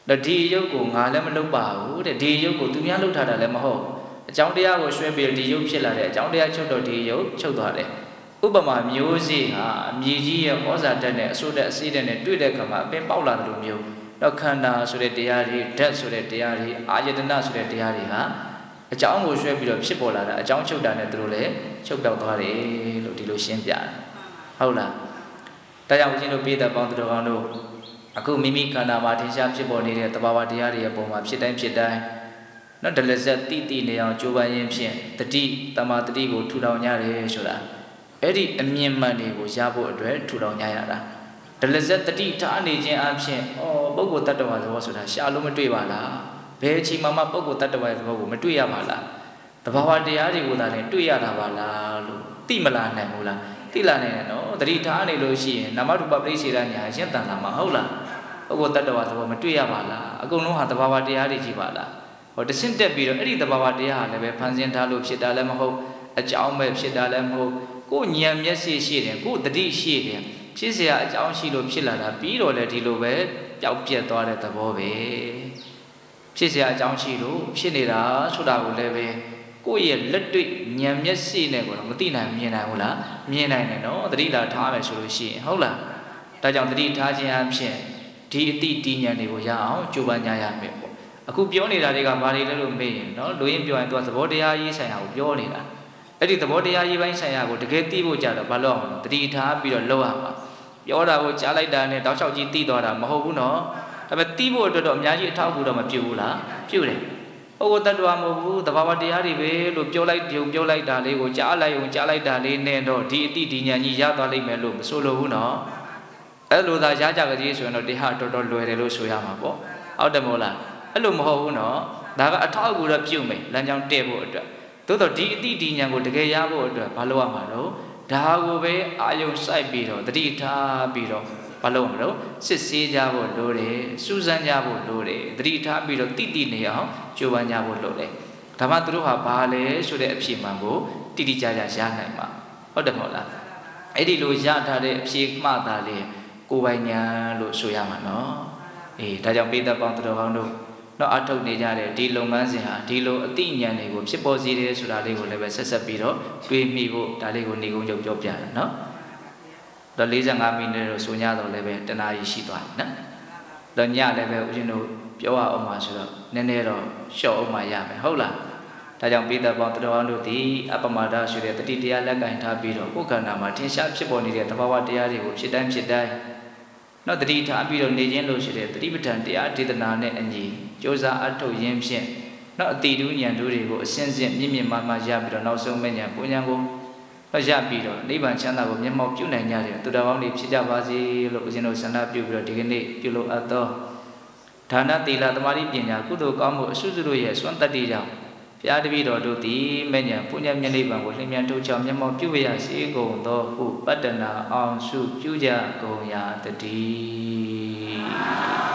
ဒီရုပ်ကိုငါလည်းမလုပ်ပါဘူးတဲ့ဒီရုပ်ကိုသူများလုပ်ထားတာလည်းမဟုတ်အကြောင်းတရားကိုရွှဲပြီးဒီရုပ်ဖြစ်လာတဲ့အကြောင်းတရားချုပ်တော့ဒီရုပ်ချုပ်သွားတယ်ဥပမာမျိုးစေ့ဟာအမြေကြီးရဲ့ဩဇာတက်နဲ့အဆိုးတက်အစီးတက်နဲ့တွေ့တဲ့အခါမှာအပင်ပေါက်လာတယ်လို့မျိုးတော့ခန္ဓာဆိုတဲ့တရားတွေဓာတ်ဆိုတဲ့တရားတွေအာယတနဆိုတဲ့တရားတွေဟာအကြောင်းကိုရွှဲပြီးတော့ဖြစ်ပေါ်လာတာအကြောင်းချုပ်တာနဲ့သူတို့လည်းချုပ်ပြောက်သွားတယ်လို့ဒီလိုရှင်းပြတယ်ဟုတ်လားဒါကြောင့်ဦးဇင်းတို့ပိဋကပေါင်းတော်ကောင်းတို့အခုမိမိခန္ဓာမှာထင်ရှားဖြစ်ပေါ်နေတဲ့သဘာဝတရားတွေအပေါ်မှာဖြစ်တိုင်းဖြစ်တိုင်းနော်ဒလဇက်တိတိနေအောင်ကြိုးပမ်းရင်းဖြင့်တတိတမာတတိကိုထူထောင်ကြတယ်ဆိုတာအဲ့ဒီအမြင်မှန်တွေကိုရဖို့အတွက်ထူထောင်ကြရတာဒလဇက်တတိထားနေခြင်းအပြင်ဩပုဂ္ဂိုလ်တ attva သဘောဆိုတာရှာလို့မတွေ့ပါလားဘယ်အချိန်မှမှပုဂ္ဂိုလ်တ attva သဘောကိုမတွေ့ရပါလားတဘာဝတရားတွေကိုသာလည်းတွေ့ရတာပါလားလို့သိမလားနိုင်ဘူးလားသိလာနိုင်တယ်နော်တတိထားနေလို့ရှိရင်နာမရူပပရိစ္ဆေဒညာရှင်းတန်လာမှာဟုတ်လားပုဂ္ဂိုလ်တ attva သဘောမတွေ့ရပါလားအကုန်လုံးဟာတဘာဝတရားတွေကြီးပါလားဟောတဆင့်တက်ပြီးတော့အဲ့ဒီတဘာဝတရားဟာလည်းပဲဖန်ဆင်းထားလို့ဖြစ်တာလည်းမဟုတ်အကြောင်းပဲဖြစ်တာလည်းမဟုတ်ကိုယ်ဉာဏ်မျက်စိရှိတယ်ကိုယ်တတိရှိတယ်ဖြစ်เสียအကြောင်းရှိလို့ဖြစ်လာတာပြီးတော့လည်းဒီလိုပဲပျောက်ပြက်သွားတဲ့သဘောပဲဖြစ်เสียအကြောင်းရှိလို့ဖြစ်နေတာဆိုတာကိုလည်းပဲကိုယ့်ရဲ့လက်တွေ့ဉာဏ်မျက်စိနဲ့ကိုတော့မသိနိုင်မြင်နိုင်ဘူးလားမြင်နိုင်တယ်နော်တတိလာထားမယ်ဆိုလို့ရှိရင်ဟုတ်လားဒါကြောင့်တတိထားခြင်းအဖြစ်ဒီအတိတိဉာဏ်တွေကိုရအောင်ကြိုးပမ်းကြရမယ်ပေါ့အခုပြောနေတာတွေကဘာတွေလဲလို့မေးရင်နော်လူရင်းပြောရင်သူကသဘောတရားရေးဆိုင်ရာကိုပြောနေတာအဲ့ဒီသဘောတရားရေးပိုင်းဆိုင်ရာကိုတကယ်သိဖို့ကြတော့ဘာလို့အောင်လဲတတိထားပြီးတော့လောက်ရမှာပြောတာကိုကြားလိုက်တာနဲ့တောက်လျှောက်ကြီးသိသွားတာမဟုတ်ဘူးနော်ဒါပေမဲ့သိဖို့အတွက်တော့အများကြီးအထောက်အကူတော့မပြုဘူးလားပြုတယ်ပုဂ္ဂိုလ်တ attva မဟုတ်ဘူးသဘာဝတရားတွေပဲလို့ပြောလိုက်ပြုံပြောလိုက်တာလေးကိုကြားလိုက်ုံကြားလိုက်တာလေးနဲ့တော့ဒီအတိဒီဉာဏ်ကြီးရသွားလိမ့်မယ်လို့မဆိုလိုဘူးနော်အဲ့လိုသာရကြကြကြီးဆိုရင်တော့ဒီဟာတော်တော်လွယ်တယ်လို့ဆိုရမှာပေါ့ဟုတ်တယ်မို့လားအဲ့လိုမဟုတ်ဘူးနော်ဒါကအထောက်အကူတော့ပြုမယ်လမ်းကြောင်းတည့်ဖို့အတွက်သို့တော့ဒီအတိဒီဉာဏ်ကိုတကယ်ရဖို့အတွက်ဘာလုပ်ရမှာတော့ဒါကိုပဲအာယုံစိုက်ပြီးတော့တတိထားပြီးတော့ဘာလုပ်ရမှာတော့စစ်ဆေးကြဖို့လိုတယ်စူးစမ်းကြဖို့လိုတယ်တတိထားပြီးတော့တိတိနေအောင်ကြိုးပမ်းကြဖို့လိုတယ်ဒါမှသူတို့ဟာဘာလဲဆိုတဲ့အဖြေမှန်ကိုတိတိကျကျရနိုင်မှာဟုတ်တယ်မဟုတ်လားအဲ့ဒီလိုရထားတဲ့အဖြေမှသာလေကိုယ်ပိုင်ဉာဏ်လို့ဆိုရမှာနော်အေးဒါကြောင့်ပိဋကပေါင်းတော်ကောင်းတို့တော့အထုတ်နေကြတဲ့ဒီလုပ်ငန်းစဉ်ဟာဒီလိုအတိဉာဏ်တွေကိုဖြစ်ပေါ်စေတယ်ဆိုတာလေးကိုလည်းပဲဆက်ဆက်ပြီးတော့တွေးမိဖို့ဒါလေးကိုနေကုန်းချုပ်ပြောပြတယ်နော်တော့၄၅မိနစ်တော့ဆိုညတော့လည်းပဲတနာရီရှိသွားပြီနော်တော့ညလည်းပဲဦးဇင်းတို့ပြောရအောင်ပါဆိုတော့နည်းနည်းတော့ရှော့အောင်မှရမယ်ဟုတ်လားဒါကြောင့်ပိဋကပေါင်းတော်အောင်တို့ဒီအပမဒဆိုတဲ့တတိတရားလက်ကင်ထားပြီးတော့ကိုယ်ခန္ဓာမှာထင်ရှားဖြစ်ပေါ်နေတဲ့သဘာဝတရားတွေကိုဖြစ်တိုင်းဖြစ်တိုင်းနော်တတိထားပြီးတော့နေခြင်းလို့ရှိတဲ့တတိပဋ္ဌာန်တရားဒေသနာနဲ့အညီကြိုးစားအထုတ်ရင်းဖြင့်နော်အတိတူဉာဏ်တို့တွေကိုအစဉ်စဉ်မြင့်မြင့်မားမားရပြီးတော့နောက်ဆုံးမဲ့ဉာဏ်ပူဉာဏ်ကိုတော့ရပြီးတော့နိဗ္ဗာန်ချမ်းသာကိုမျက်မှောက်ပြုနိုင်ကြတယ်သူတော်ကောင်းတွေဖြစ်ကြပါစေလို့ဦးဇင်းတို့ဆန္ဒပြုပြီးတော့ဒီကနေ့ပြုလို့အပ်သောဒါနသီလသမာဓိပညာကုသိုလ်ကောင်းမှုအစွတ်စွတ်တို့ရဲ့စွမ်းတတ္တိကြောင့်ဘုရားတပည့်တော်တို့သည်မဲ့ဉာဏ်ပူဉာဏ်မျက်နိဗ္ဗာန်ကိုလျင်မြန်ထုတ်ချောင်မျက်မှောက်ပြုရစေကုန်သောဟုပတ္တနာအောင်စုပြုကြကုန်ရာတည်း